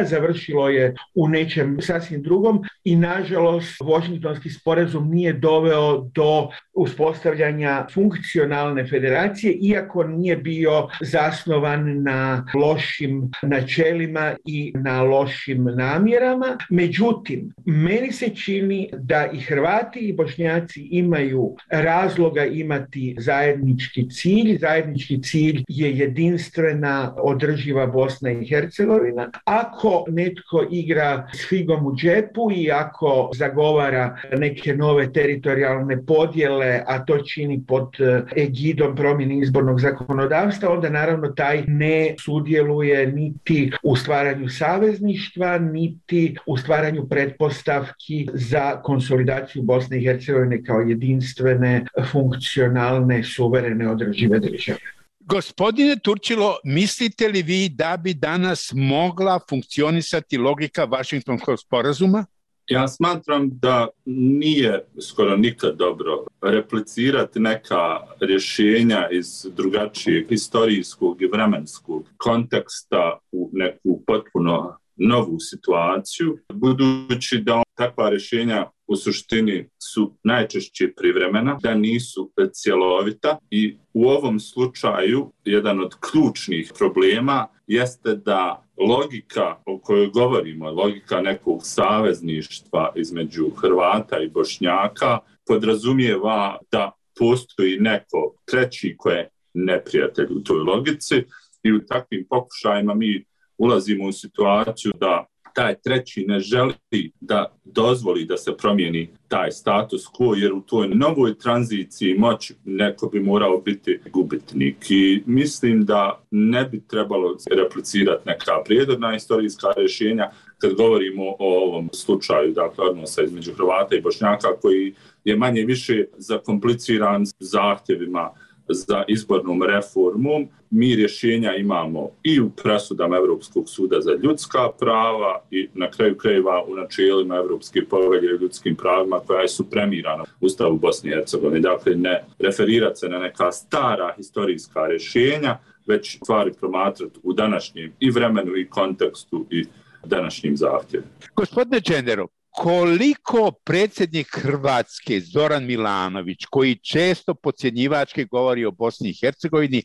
završilo je u nečem sasvim drugom i nažalost Washingtonski sporazum nije doveo do uspostavljanja funkcionalne federacije, iako nije bio zasnovan na lošim načelima i na lošim namjerama. Međutim, meni se čini da i Hrvati i Bošnjaci imaju razloga imati zajednički cilj. Zajednički cilj je jedinstvena, održiva Bosna i Hercegovina. Ako netko igra s figom u džepu i ako zagovara neke nove teritorijalne podjele, a to čini pod egidom promjene izbornog zakonodavstva, onda naravno taj ne sudjeluje niti u stvaranju savezništva, niti u stvaranju pretpostavki za konsolidaciju Bosne i Hercegovine kao jedinstvene, funkcionalne, suverene, održive države. Gospodine Turčilo, mislite li vi da bi danas mogla funkcionisati logika Vašingtonskog sporazuma? Ja smatram da nije skoro nikad dobro replicirati neka rješenja iz drugačijeg historijskog i vremenskog konteksta u neku potpuno novu situaciju, budući da takva rješenja u suštini su najčešće privremena, da nisu cjelovita i u ovom slučaju jedan od ključnih problema jeste da logika o kojoj govorimo, logika nekog savezništva između Hrvata i Bošnjaka podrazumijeva da postoji neko treći koji je neprijatelj u toj logici i u takvim pokušajima mi ulazimo u situaciju da taj treći ne želi da dozvoli da se promijeni taj status quo, jer u toj novoj tranziciji moći neko bi morao biti gubitnik. I mislim da ne bi trebalo replicirati neka prijedorna historijska rješenja kad govorimo o ovom slučaju, dakle odnosa između Hrvata i Bošnjaka, koji je manje više zakompliciran zahtjevima za izbornom reformom. Mi rješenja imamo i u presudama Europskog suda za ljudska prava i na kraju krajeva u načelima Europske povelje o ljudskim pravima koja su premirana u Ustavu Bosne i Hercegovine. Dakle, ne referirati se na neka stara historijska rješenja, već stvari promatrati u današnjem i vremenu i kontekstu i današnjim zahtjevima. Gospodine Čenderov, koliko predsjednik Hrvatske Zoran Milanović, koji često podcjenjivački govori o Bosni i Hercegovini,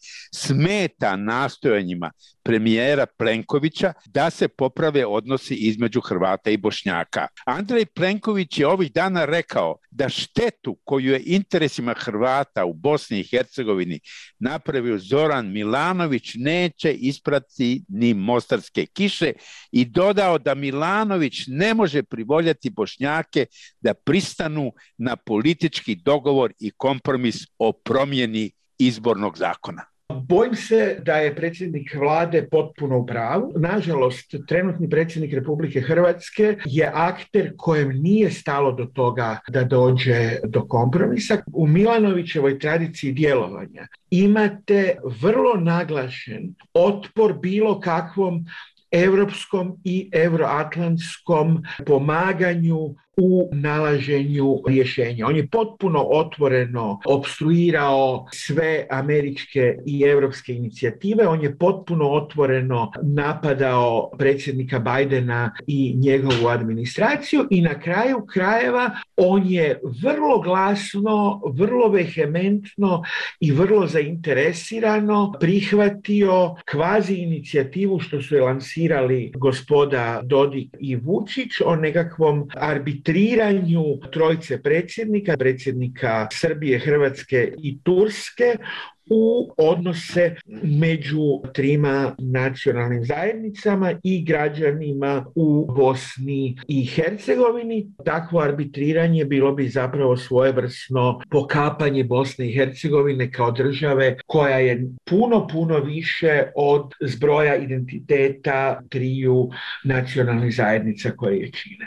smeta nastojanjima premijera Plenkovića da se poprave odnosi između Hrvata i Bošnjaka? Andrej Plenković je ovih dana rekao da štetu koju je interesima Hrvata u Bosni i Hercegovini napravio Zoran Milanović neće isprati ni mostarske kiše i dodao da Milanović ne može privoljati Bošnjake da pristanu na politički dogovor i kompromis o promjeni izbornog zakona. Bojim se da je predsjednik vlade potpuno u pravu. Nažalost, trenutni predsjednik Republike Hrvatske je akter kojem nije stalo do toga da dođe do kompromisa. U Milanovićevoj tradiciji djelovanja imate vrlo naglašen otpor bilo kakvom europskom i euroatlantskom pomaganju u nalaženju rješenja. On je potpuno otvoreno opstruirao sve američke i europske inicijative, on je potpuno otvoreno napadao predsjednika Bidena i njegovu administraciju i na kraju krajeva on je vrlo glasno, vrlo vehementno i vrlo zainteresirano prihvatio kvazi inicijativu što su je lansirali gospoda Dodik i Vučić o nekakvom arbitražu trojice predsjednika Srbije, Hrvatske i Turske u odnose među trima nacionalnim zajednicama i građanima u Bosni i Hercegovini. Takvo arbitriranje bilo bi zapravo svojevrsno pokapanje Bosne i Hercegovine kao države koja je puno više od zbroja identiteta triju nacionalnih zajednica koje je čine.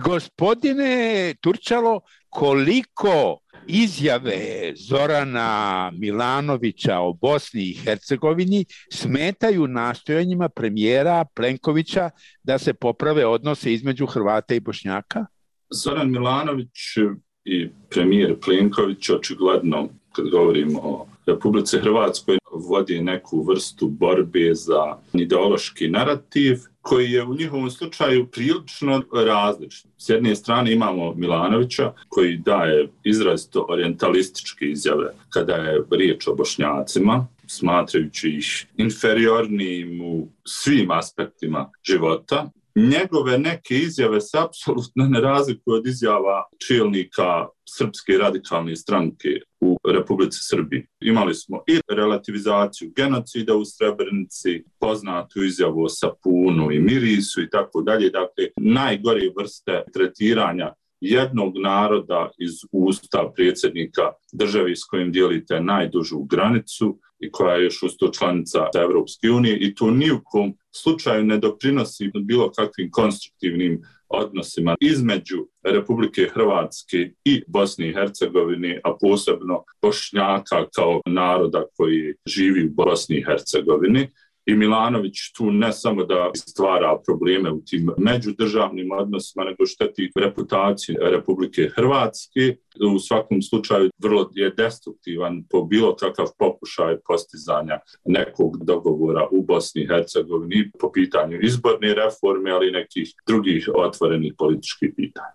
Gospodine Turčalo, koliko izjave Zorana Milanovića o Bosni i Hercegovini smetaju nastojanjima premijera Plenkovića da se poprave odnose između Hrvata i Bošnjaka? Zoran Milanović i premijer Plenković očigledno, kad govorimo o Republici Hrvatskoj, vodi neku vrstu borbe za ideološki narativ koji je u njihovom slučaju prilično različit. S jedne strane imamo Milanovića koji daje izrazito orijentalističke izjave kada je riječ o Bošnjacima, smatrajući ih inferiornim u svim aspektima života. Njegove neke izjave se apsolutno ne razlikuju od izjava čelnika Srpske radikalne stranke u Republici Srbiji. Imali smo i relativizaciju genocida u Srebrenici, poznatu izjavu o sapunu i mirisu i tako dalje. Dakle, najgore vrste tretiranja jednog naroda iz usta predsjednika države s kojim dijelite najdužu granicu i koja je još uz to članica Evropske unije i to ni u kom slučaju ne doprinosi bilo kakvim konstruktivnim odnosima između Republike Hrvatske i Bosne i Hercegovine, a posebno Bošnjaka kao naroda koji živi u Bosni i Hercegovini. I Milanović tu ne samo da stvara probleme u tim međudržavnim odnosima, nego šteti reputaciju Republike Hrvatske. U svakom slučaju vrlo je destruktivan po bilo kakav pokušaj postizanja nekog dogovora u Bosni i Hercegovini po pitanju izborne reforme, ali i nekih drugih otvorenih političkih pitanja.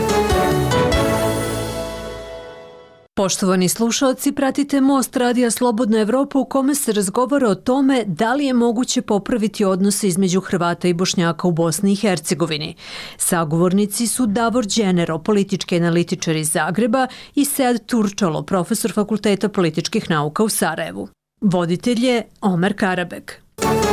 Poštovani slušalci, pratite Most Radija Slobodna Evropa u kome se razgovara o tome da li je moguće popraviti odnose između Hrvata i Bošnjaka u Bosni i Hercegovini. Sagovornici su Davor Đenero, politički analitičar iz Zagreba, i Sead Turčalo, profesor Fakulteta političkih nauka u Sarajevu. Voditelj je Omer Karabek.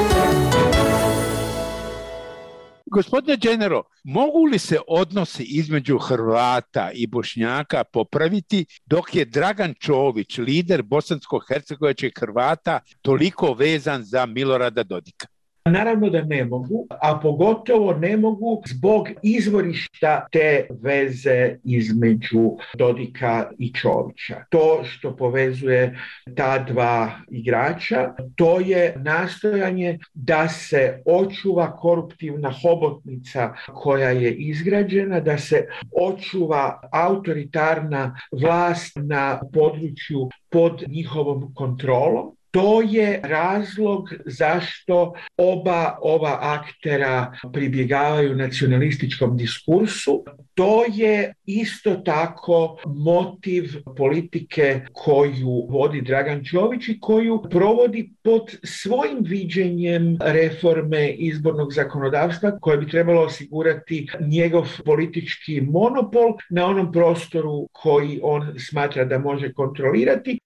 Gospodine Đenero, mogu li se odnosi između Hrvata i Bošnjaka popraviti dok je Dragan Čović, lider bosansko-hercegovačkih Hrvata, toliko vezan za Milorada Dodika? Naravno da ne mogu, a pogotovo ne mogu zbog izvorišta te veze između Dodika i Čovića. To što povezuje ta dva igrača, to je nastojanje da se očuva koruptivna hobotnica koja je izgrađena, da se očuva autoritarna vlast na području pod njihovom kontrolom. To je razlog zašto oba ova aktera pribjegavaju nacionalističkom diskursu. To je isto tako motiv politike koju vodi Dragan Čović i koju provodi pod svojim viđenjem reforme izbornog zakonodavstva koje bi trebalo osigurati njegov politički monopol na onom prostoru koji on smatra da može kontrolirati.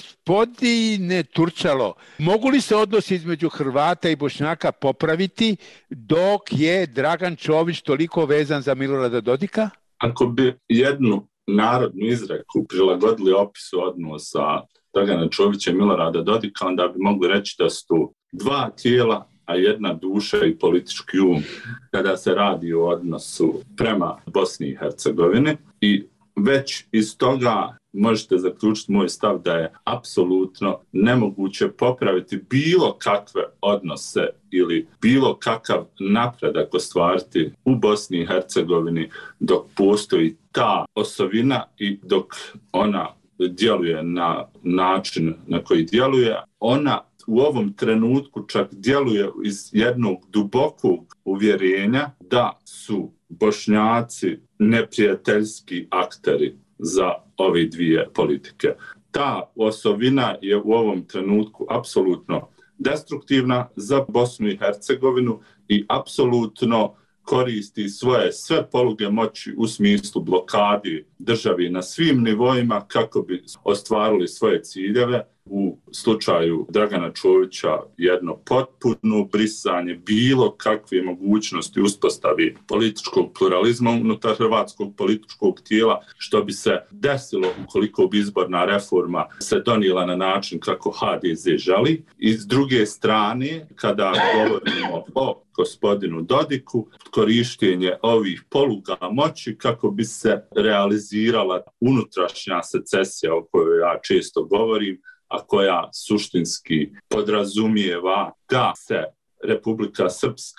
Gospodine Turčalo, mogu li se odnosi između Hrvata i Bošnjaka popraviti dok je Dragan Čović toliko vezan za Milorada Dodika? Ako bi jednu narodnu izreku prilagodili opisu odnosa Dragana Čovića i Milorada Dodika, onda bi mogli reći da su tu dva tijela, a jedna duša i politički um kada se radi o odnosu prema Bosni i Hercegovini. I već iz toga možete zaključiti moj stav da je apsolutno nemoguće popraviti bilo kakve odnose ili bilo kakav napredak ostvariti u Bosni i Hercegovini dok postoji ta osovina i dok ona djeluje na način na koji djeluje. Ona u ovom trenutku čak djeluje iz jednog dubokog uvjerenja da su Bošnjaci neprijateljski akteri za ove dvije politike. Ta osovina je u ovom trenutku apsolutno destruktivna za Bosnu i Hercegovinu i apsolutno koristi svoje sve poluge moći u smislu blokadi državi na svim nivoima kako bi ostvarili svoje ciljeve. U slučaju Dragana Čovića jedno potpuno brisanje bilo kakve mogućnosti uspostavi političkog pluralizma unutar hrvatskog političkog tijela, što bi se desilo ukoliko bi izborna reforma se donijela na način kako HDZ želi. I s druge strane, kada govorimo o gospodinu Dodiku, korištenje ovih poluga moći kako bi se realizirala unutrašnja secesija o kojoj ja često govorim, a koja suštinski podrazumijeva da se Republika Srpska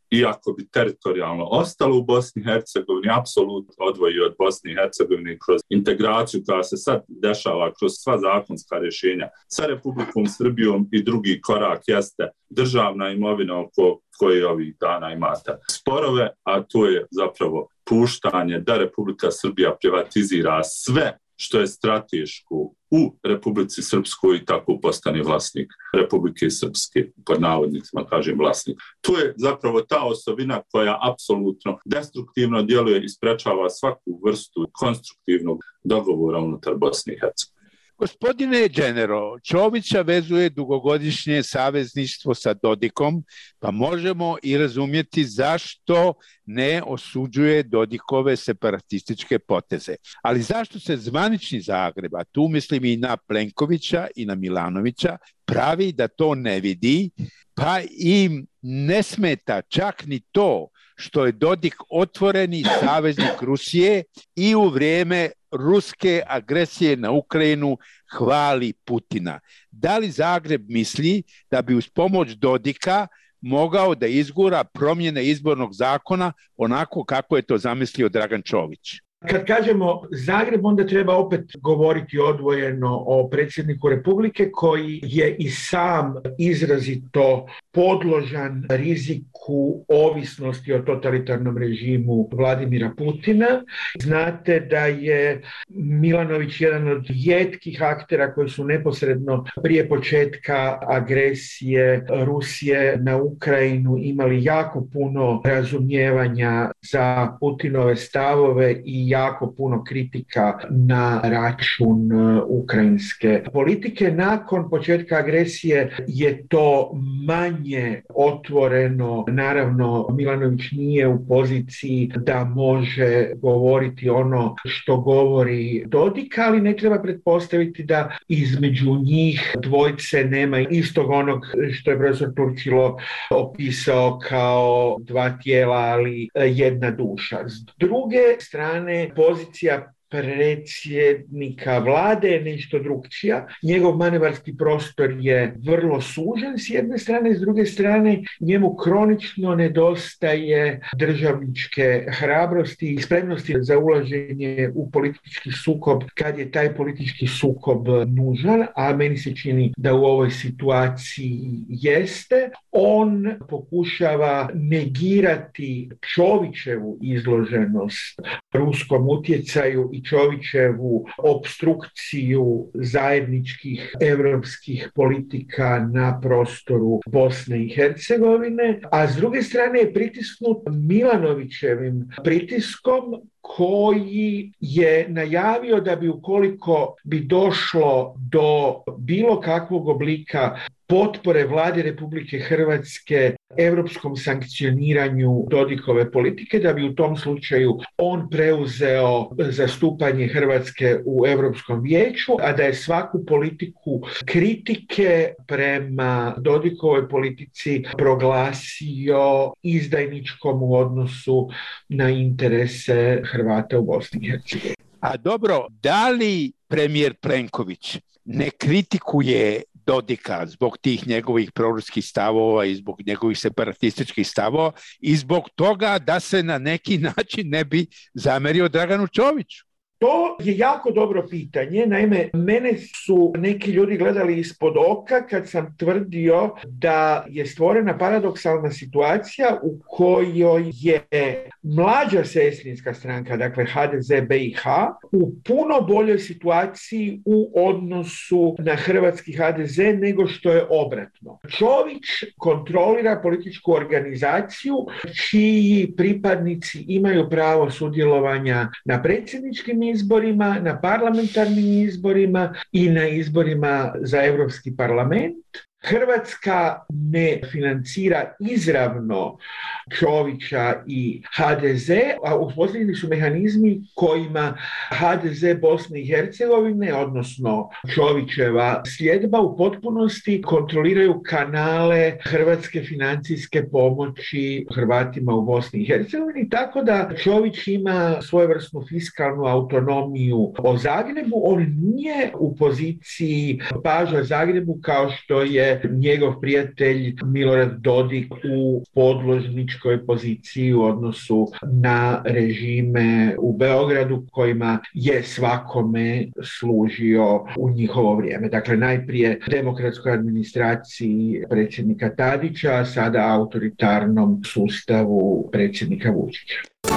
iako bi teritorijalno ostalo u Bosni i Hercegovini, apsolutno odvoji od Bosne i Hercegovine kroz integraciju koja se sad dešava kroz sva zakonska rješenja sa Republikom Srbijom i drugi korak jeste državna imovina oko koje ovih dana imate sporove, a to je zapravo puštanje da Republika Srbija privatizira sve što je strateško u Republici Srpskoj i tako postane vlasnik Republike Srpske, pod navodnicima kažem vlasnik. To je zapravo ta osobina koja apsolutno destruktivno djeluje i sprečava svaku vrstu konstruktivnog dogovora unutar Bosne i Hercegovine. Gospodine Genero, Čovića vezuje dugogodišnje savezništvo sa Dodikom, pa možemo i razumjeti zašto ne osuđuje Dodikove separatističke poteze. Ali zašto se zvanični Zagreb, a tu mislim i na Plenkovića i na Milanovića, pravi da to ne vidi, pa im ne smeta čak ni to što je Dodik otvoreni saveznik Rusije i u vrijeme ruske agresije na Ukrajinu hvali Putina. Da li Zagreb misli da bi uz pomoć Dodika mogao da izgura promjene izbornog zakona onako kako je to zamislio Dragan Čović? Kad kažemo Zagreb, onda treba opet govoriti odvojeno o predsjedniku Republike koji je i sam izrazito podložan riziku ovisnosti o totalitarnom režimu Vladimira Putina. Znate da je Milanović jedan od rijetkih aktera koji su neposredno prije početka agresije Rusije na Ukrajinu imali jako puno razumijevanja za Putinove stavove i jako puno kritika na račun ukrajinske politike. Nakon početka agresije je to manje otvoreno. Naravno, Milanović nije u poziciji da može govoriti ono što govori Dodik, ali ne treba pretpostaviti da između njih dvojce nema istog onog što je profesor Turčilo opisao kao dva tijela, ali jedna duša. S druge strane, pozicija predsjednika vlade je nešto drugčija. Njegov manevarski prostor je vrlo sužen s jedne strane, s druge strane njemu kronično nedostaje državničke hrabrosti i spremnosti za ulaženje u politički sukob kad je taj politički sukob nužan, a meni se čini da u ovoj situaciji jeste. On pokušava negirati Čovićevu izloženost ruskom utjecaju i Čovićevu opstrukciju zajedničkih europskih politika na prostoru Bosne i Hercegovine, a s druge strane je pritisnut Milanovićevim pritiskom koji je najavio da bi ukoliko bi došlo do bilo kakvog oblika potpore vlade Republike Hrvatske europskom sankcioniranju Dodikove politike, da bi u tom slučaju on preuzeo zastupanje Hrvatske u Europskom vijeću, a da je svaku politiku kritike prema Dodikovoj politici proglasio izdajničkom u odnosu na interese Hrvata u Bosni i Hercegovini. A dobro, da li premijer Plenković ne kritikuje Dodika zbog tih njegovih proruskih stavova i zbog njegovih separatističkih stavova i zbog toga da se na neki način ne bi zamerio Draganu Čoviću? To je jako dobro pitanje. Naime, mene su neki ljudi gledali ispod oka kad sam tvrdio da je stvorena paradoksalna situacija u kojoj je mlađa sestrinska stranka, dakle HDZ BiH, u puno boljoj situaciji u odnosu na hrvatski HDZ nego što je obratno. Čović kontrolira političku organizaciju čiji pripadnici imaju pravo sudjelovanja na predsjedničkim izborima, na parlamentarnim izborima i na izborima za Europski parlament. Hrvatska ne financira izravno Čovića i HDZ, a uspostavljeni su mehanizmi kojima HDZ Bosne i Hercegovine, odnosno Čovićeva sljedba, u potpunosti kontroliraju kanale hrvatske financijske pomoći Hrvatima u Bosni i Hercegovini, tako da Čović ima svojevrsnu fiskalnu autonomiju o Zagrebu. On nije u poziciji paža Zagrebu kao što je je njegov prijatelj Milorad Dodik u podložničkoj poziciji u odnosu na režime u Beogradu kojima je svakome služio u njihovo vrijeme. Dakle, najprije demokratskoj administraciji predsjednika Tadića, a sada autoritarnom sustavu predsjednika Vučića.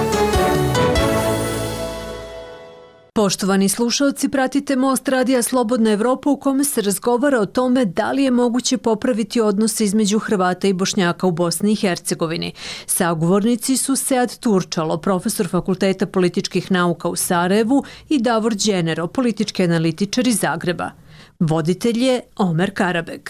Poštovani slušalci, pratite Most Radija Slobodna Evropa u kome se razgovara o tome da li je moguće popraviti odnose između Hrvata i Bošnjaka u Bosni i Hercegovini. Sagovornici su Sead Turčalo, profesor Fakulteta političkih nauka u Sarajevu, i Davor Đenero, politički analitičar iz Zagreba. Voditelj je Omer Karabeg.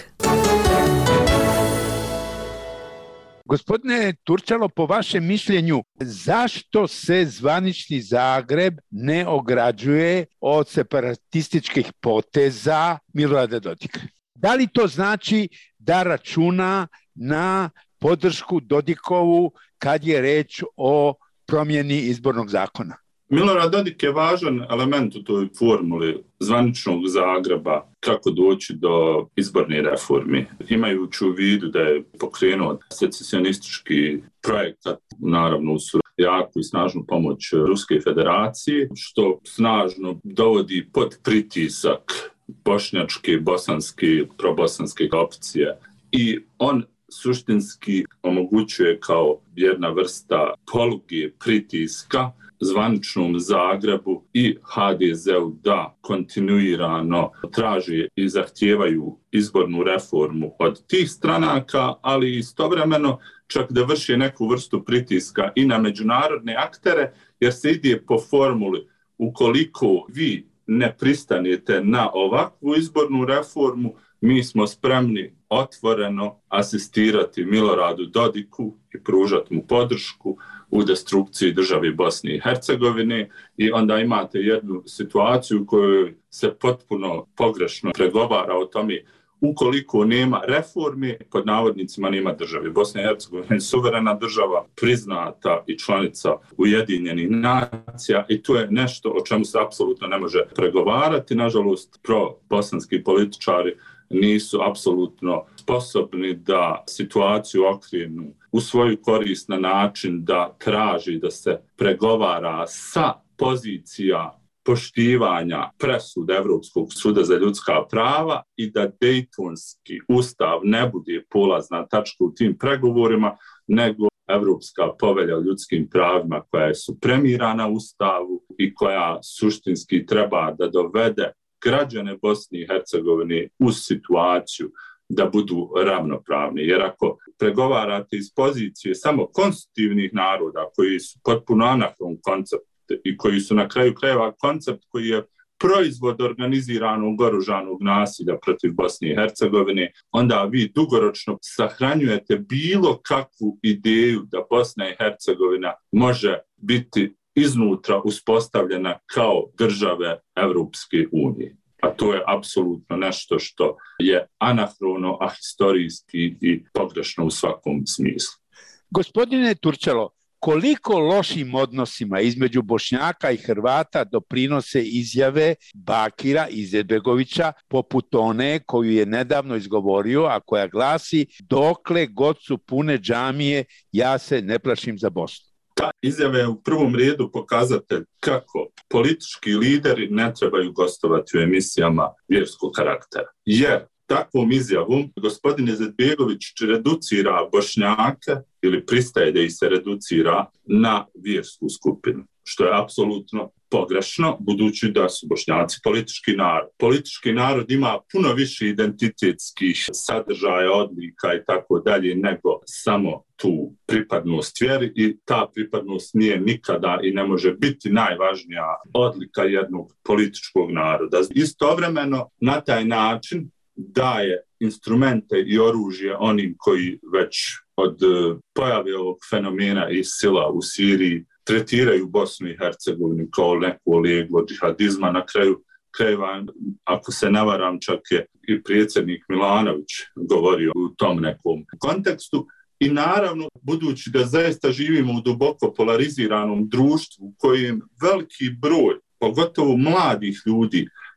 Gospodine Turčalo, po vašem mišljenju, zašto se zvanični Zagreb ne ograđuje od separatističkih poteza Milorada Dodika? Da li to znači da računa na podršku Dodikovu kad je reč o promjeni izbornog zakona? Milorad Dodik je važan element u toj formuli zvaničnog Zagreba kako doći do izborne reformi. Imajući u vidu da je pokrenuo secesionistički projekat, naravno uz jaku i snažnu pomoć Ruske federacije, što snažno dovodi pod pritisak bošnjačke, bosanske, probosanske opcije. I on suštinski omogućuje kao jedna vrsta poluge pritiska zvaničnom Zagrebu i HDZ-u da kontinuirano traži i zahtijevaju izbornu reformu od tih stranaka, ali istovremeno čak da vrši neku vrstu pritiska i na međunarodne aktere, jer se ide po formuli ukoliko vi ne pristanete na ovakvu izbornu reformu, mi smo spremni otvoreno asistirati Miloradu Dodiku i pružati mu podršku u destrukciji države Bosne i Hercegovine, i onda imate jednu situaciju u kojoj se potpuno pogrešno pregovara o tome ukoliko nema reforme, pod navodnicima nema države. Bosna i Hercegovina je suverena država, priznata i članica Ujedinjenih nacija, i to je nešto o čemu se apsolutno ne može pregovarati. Nažalost, pro-bosanski političari nisu apsolutno sposobni da situaciju okrenu u svoju korist na način da traži da se pregovara sa pozicija poštivanja presuda Evropskog suda za ljudska prava i da Dejtonski ustav ne bude polazna tačka u tim pregovorima, nego Evropska povelja o ljudskim pravima koja je supremirana ustavu i koja suštinski treba da dovede građane Bosne i Hercegovine u situaciju da budu ravnopravni. Jer ako pregovarate iz pozicije samo konstitutivnih naroda koji su potpuno anahron koncept i koji su na kraju krajeva koncept koji je proizvod organiziranog oružanog nasilja protiv Bosne i Hercegovine, onda vi dugoročno sahranjujete bilo kakvu ideju da Bosna i Hercegovina može biti iznutra uspostavljena kao države Evropske unije. A to je apsolutno nešto što je anahrono, ahistorijski i pogrešno u svakom smislu. Gospodine Turčalo, koliko lošim odnosima između Bošnjaka i Hrvata doprinose izjave Bakira Izetbegovića, poput one koju je nedavno izgovorio, a koja glasi: dokle god su pune džamije, ja se ne plašim za Bosnu? Ta izjava je u prvom redu pokazatelj kako politički lideri ne trebaju gostovati u emisijama vjerskog karaktera. Jer takvom izjavom gospodin Izetbegović reducira Bošnjake ili pristaje da ih se reducira na vjersku skupinu, što je apsolutno pogrešno, budući da su Bošnjaci politički narod. Politički narod ima puno više identitetskih sadržaja, odlika i tako dalje nego samo tu pripadnost vjeri, i ta pripadnost nije nikada i ne može biti najvažnija odlika jednog političkog naroda. Istovremeno na taj način daje instrumente i oružje onim koji već od pojave ovog fenomena i sila u Siriji tretiraju Bosnu i Hercegovinu kao neko leglo džihadizma. Na kraju krajeva, ako se ne varam, čak je i predsjednik Milanović govorio u tom nekom kontekstu. I naravno, budući da zaista živimo u duboko polariziranom društvu u kojem veliki broj, pogotovo mladih ljudi,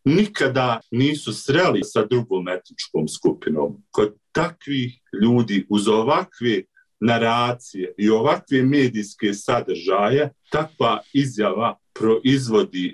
nikada nisu sreli sa drugom etničkom skupinom. Kod takvih ljudi uz ovakve naracije i ovakve medijske sadržaje, takva izjava proizvodi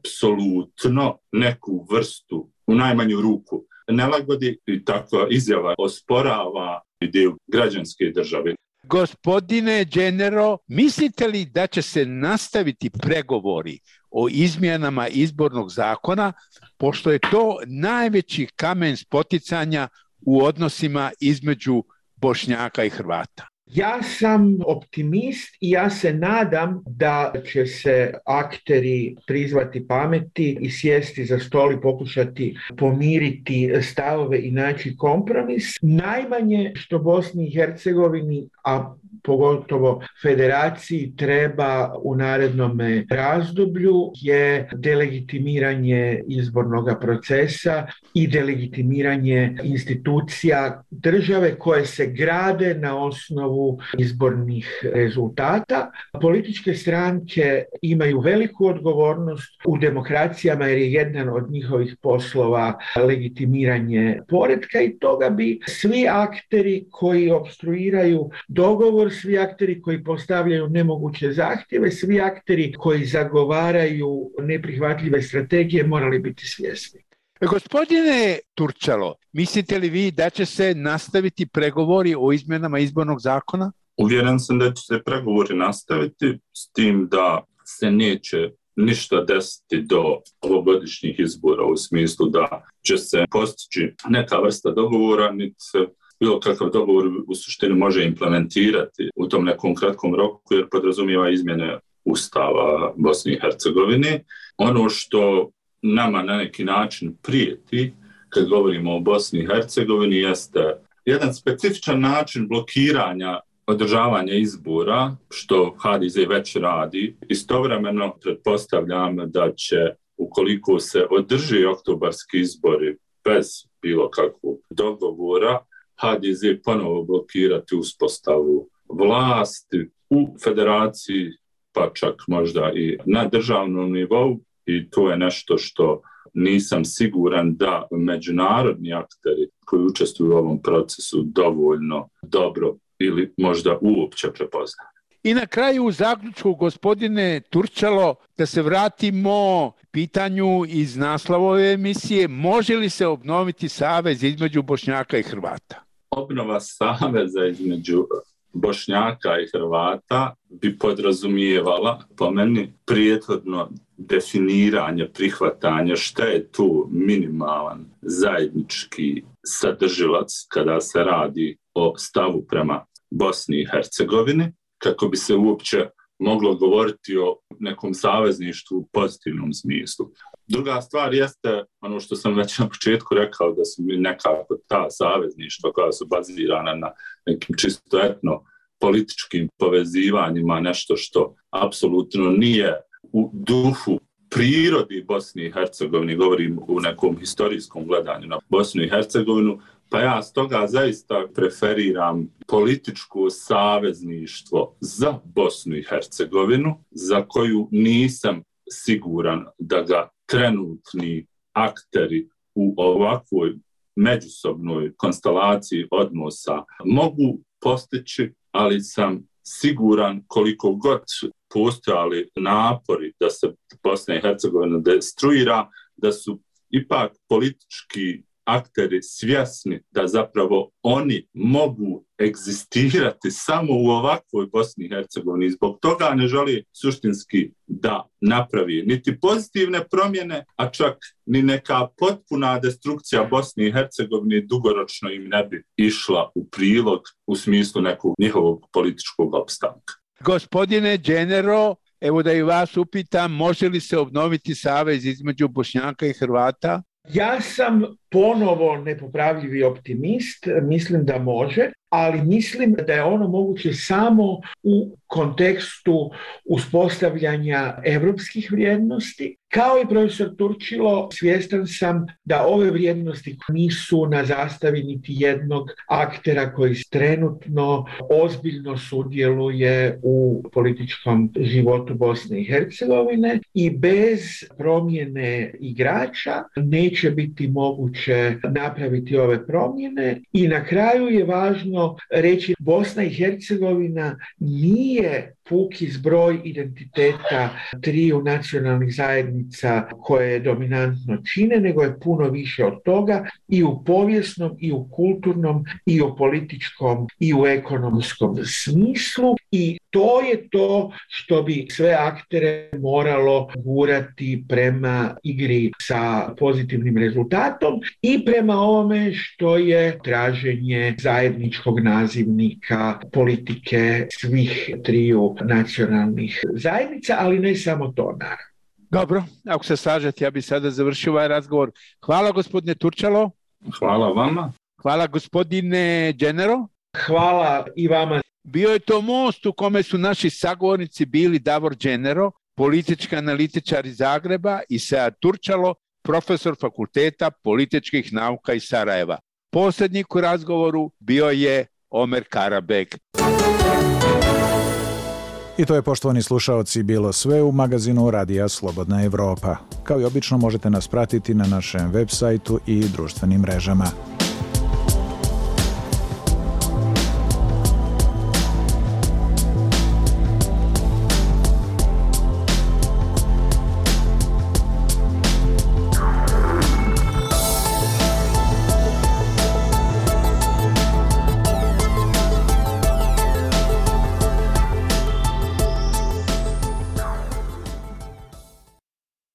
apsolutno neku vrstu, u najmanju ruku, nelagodi, i takva izjava osporava ideju građanske države. Gospodine Genero, mislite li da će se nastaviti pregovori o izmjenama izbornog zakona, pošto je to najveći kamen spoticanja u odnosima između Bošnjaka i Hrvata? Ja sam optimist i ja se nadam da će se akteri prizvati pameti i sjesti za stol i pokušati pomiriti stavove i naći kompromis. Najmanje što Bosni i Hercegovini, a pogotovo federaciji, treba u narednom razdoblju je delegitimiranje izbornog procesa i delegitimiranje institucija države koje se grade na osnovu izbornih rezultata. Političke stranke imaju veliku odgovornost u demokracijama jer je jedan od njihovih poslova legitimiranje poretka i toga bi svi akteri koji opstruiraju dogovor, svi akteri koji postavljaju nemoguće zahtjeve, svi akteri koji zagovaraju neprihvatljive strategije morali biti svjesni. Gospodine Turčalo, mislite li vi da će se nastaviti pregovori o izmjenama izbornog zakona? Uvjeren sam da će se pregovori nastaviti, s tim da se neće ništa desiti do ovogodišnjih izbora, u smislu da će se postići neka vrsta dogovora, niti se bilo kakav dogovor u suštini može implementirati u tom nekom kratkom roku, jer podrazumijeva izmjene Ustava Bosne i Hercegovine. Ono što nama na neki način prijeti kad govorimo o Bosni i Hercegovini jeste jedan specifičan način blokiranja održavanja izbora, što HDZ već radi. Istovremeno pretpostavljam da će, ukoliko se održi oktobarski izbori bez bilo kakvog dogovora, HDZ ponovo blokirati uspostavu vlasti u federaciji, pa čak možda i na državnom nivou, i to je nešto što nisam siguran da međunarodni akteri koji učestvuju u ovom procesu dovoljno dobro ili možda uopće prepoznaju. I na kraju u zaključku, gospodine Turčalo, da se vratimo pitanju iz naslova ove emisije, može li se obnoviti savez između Bošnjaka i Hrvata? Obnova saveza između Bošnjaka i Hrvata bi podrazumijevala, po meni, prethodno definiranje, prihvatanje šta je tu minimalan zajednički sadržilac kada se radi o stavu prema Bosni i Hercegovini, kako bi se uopće moglo govoriti o nekom savezništvu u pozitivnom smislu. Druga stvar jeste ono što sam već na početku rekao, da su mi nekako ta savezništva koja su bazirana na nekim čisto etno-političkim povezivanjima, nešto što apsolutno nije u duhu prirodi Bosni i Hercegovini, govorim u nekom historijskom gledanju na Bosnu i Hercegovinu, pa ja stoga zaista preferiram političko savezništvo za Bosnu i Hercegovinu, za koju nisam siguran da ga trenutni akteri u ovakvoj međusobnoj konstelaciji odnosa mogu postići, ali sam siguran koliko god postojali napori da se Bosna i Hercegovina destruira, da su ipak politički akteri svjesni da zapravo oni mogu egzistirati samo u ovakvoj Bosni i Hercegovini. Zbog toga ne želi suštinski da napravi niti pozitivne promjene, a čak ni neka potpuna destrukcija Bosne i Hercegovine dugoročno im ne bi išla u prilog u smislu nekog njihovog političkog opstanka. Gospodine Genero, evo da i vas upitam, može li se obnoviti savez između Bošnjaka i Hrvata? Ja sam ponovo nepopravljivi optimist, mislim da može, ali mislim da je ono moguće samo u kontekstu uspostavljanja evropskih vrijednosti. Kao i profesor Turčilo, svjestan sam da ove vrijednosti nisu na zastavi niti jednog aktera koji trenutno ozbiljno sudjeluje u političkom životu Bosne i Hercegovine i bez promjene igrača neće biti moguće napraviti ove promjene. I na kraju je važno reći, Bosna i Hercegovina nije puki zbroj identiteta triju nacionalnih zajednica koje dominantno čine, nego je puno više od toga i u povijesnom, i u kulturnom, i u političkom, i u ekonomskom smislu. I to je to što bi sve aktere moralo gurati prema igri sa pozitivnim rezultatom i prema ovome što je traženje zajedničkog nazivnika politike svih triju nacionalnih zajednica, ali ne samo to, naravno. Dobro, ako se slažete, ja bih sada završio ovaj razgovor. Hvala gospodine Turčalo. Hvala vama. Hvala gospodine Dženero. Hvala i vama. Bio je to most u kome su naši sagovornici bili Davor Dženero, politički analitičar iz Zagreba, i Sead Turčalo, profesor Fakulteta političkih nauka iz Sarajeva. Posljednik u razgovoru bio je Omer Karabeg. I to je, poštovani slušaoci, bilo sve u magazinu Radija Slobodna Evropa. Kao i obično možete nas pratiti na našem web sajtu i društvenim mrežama.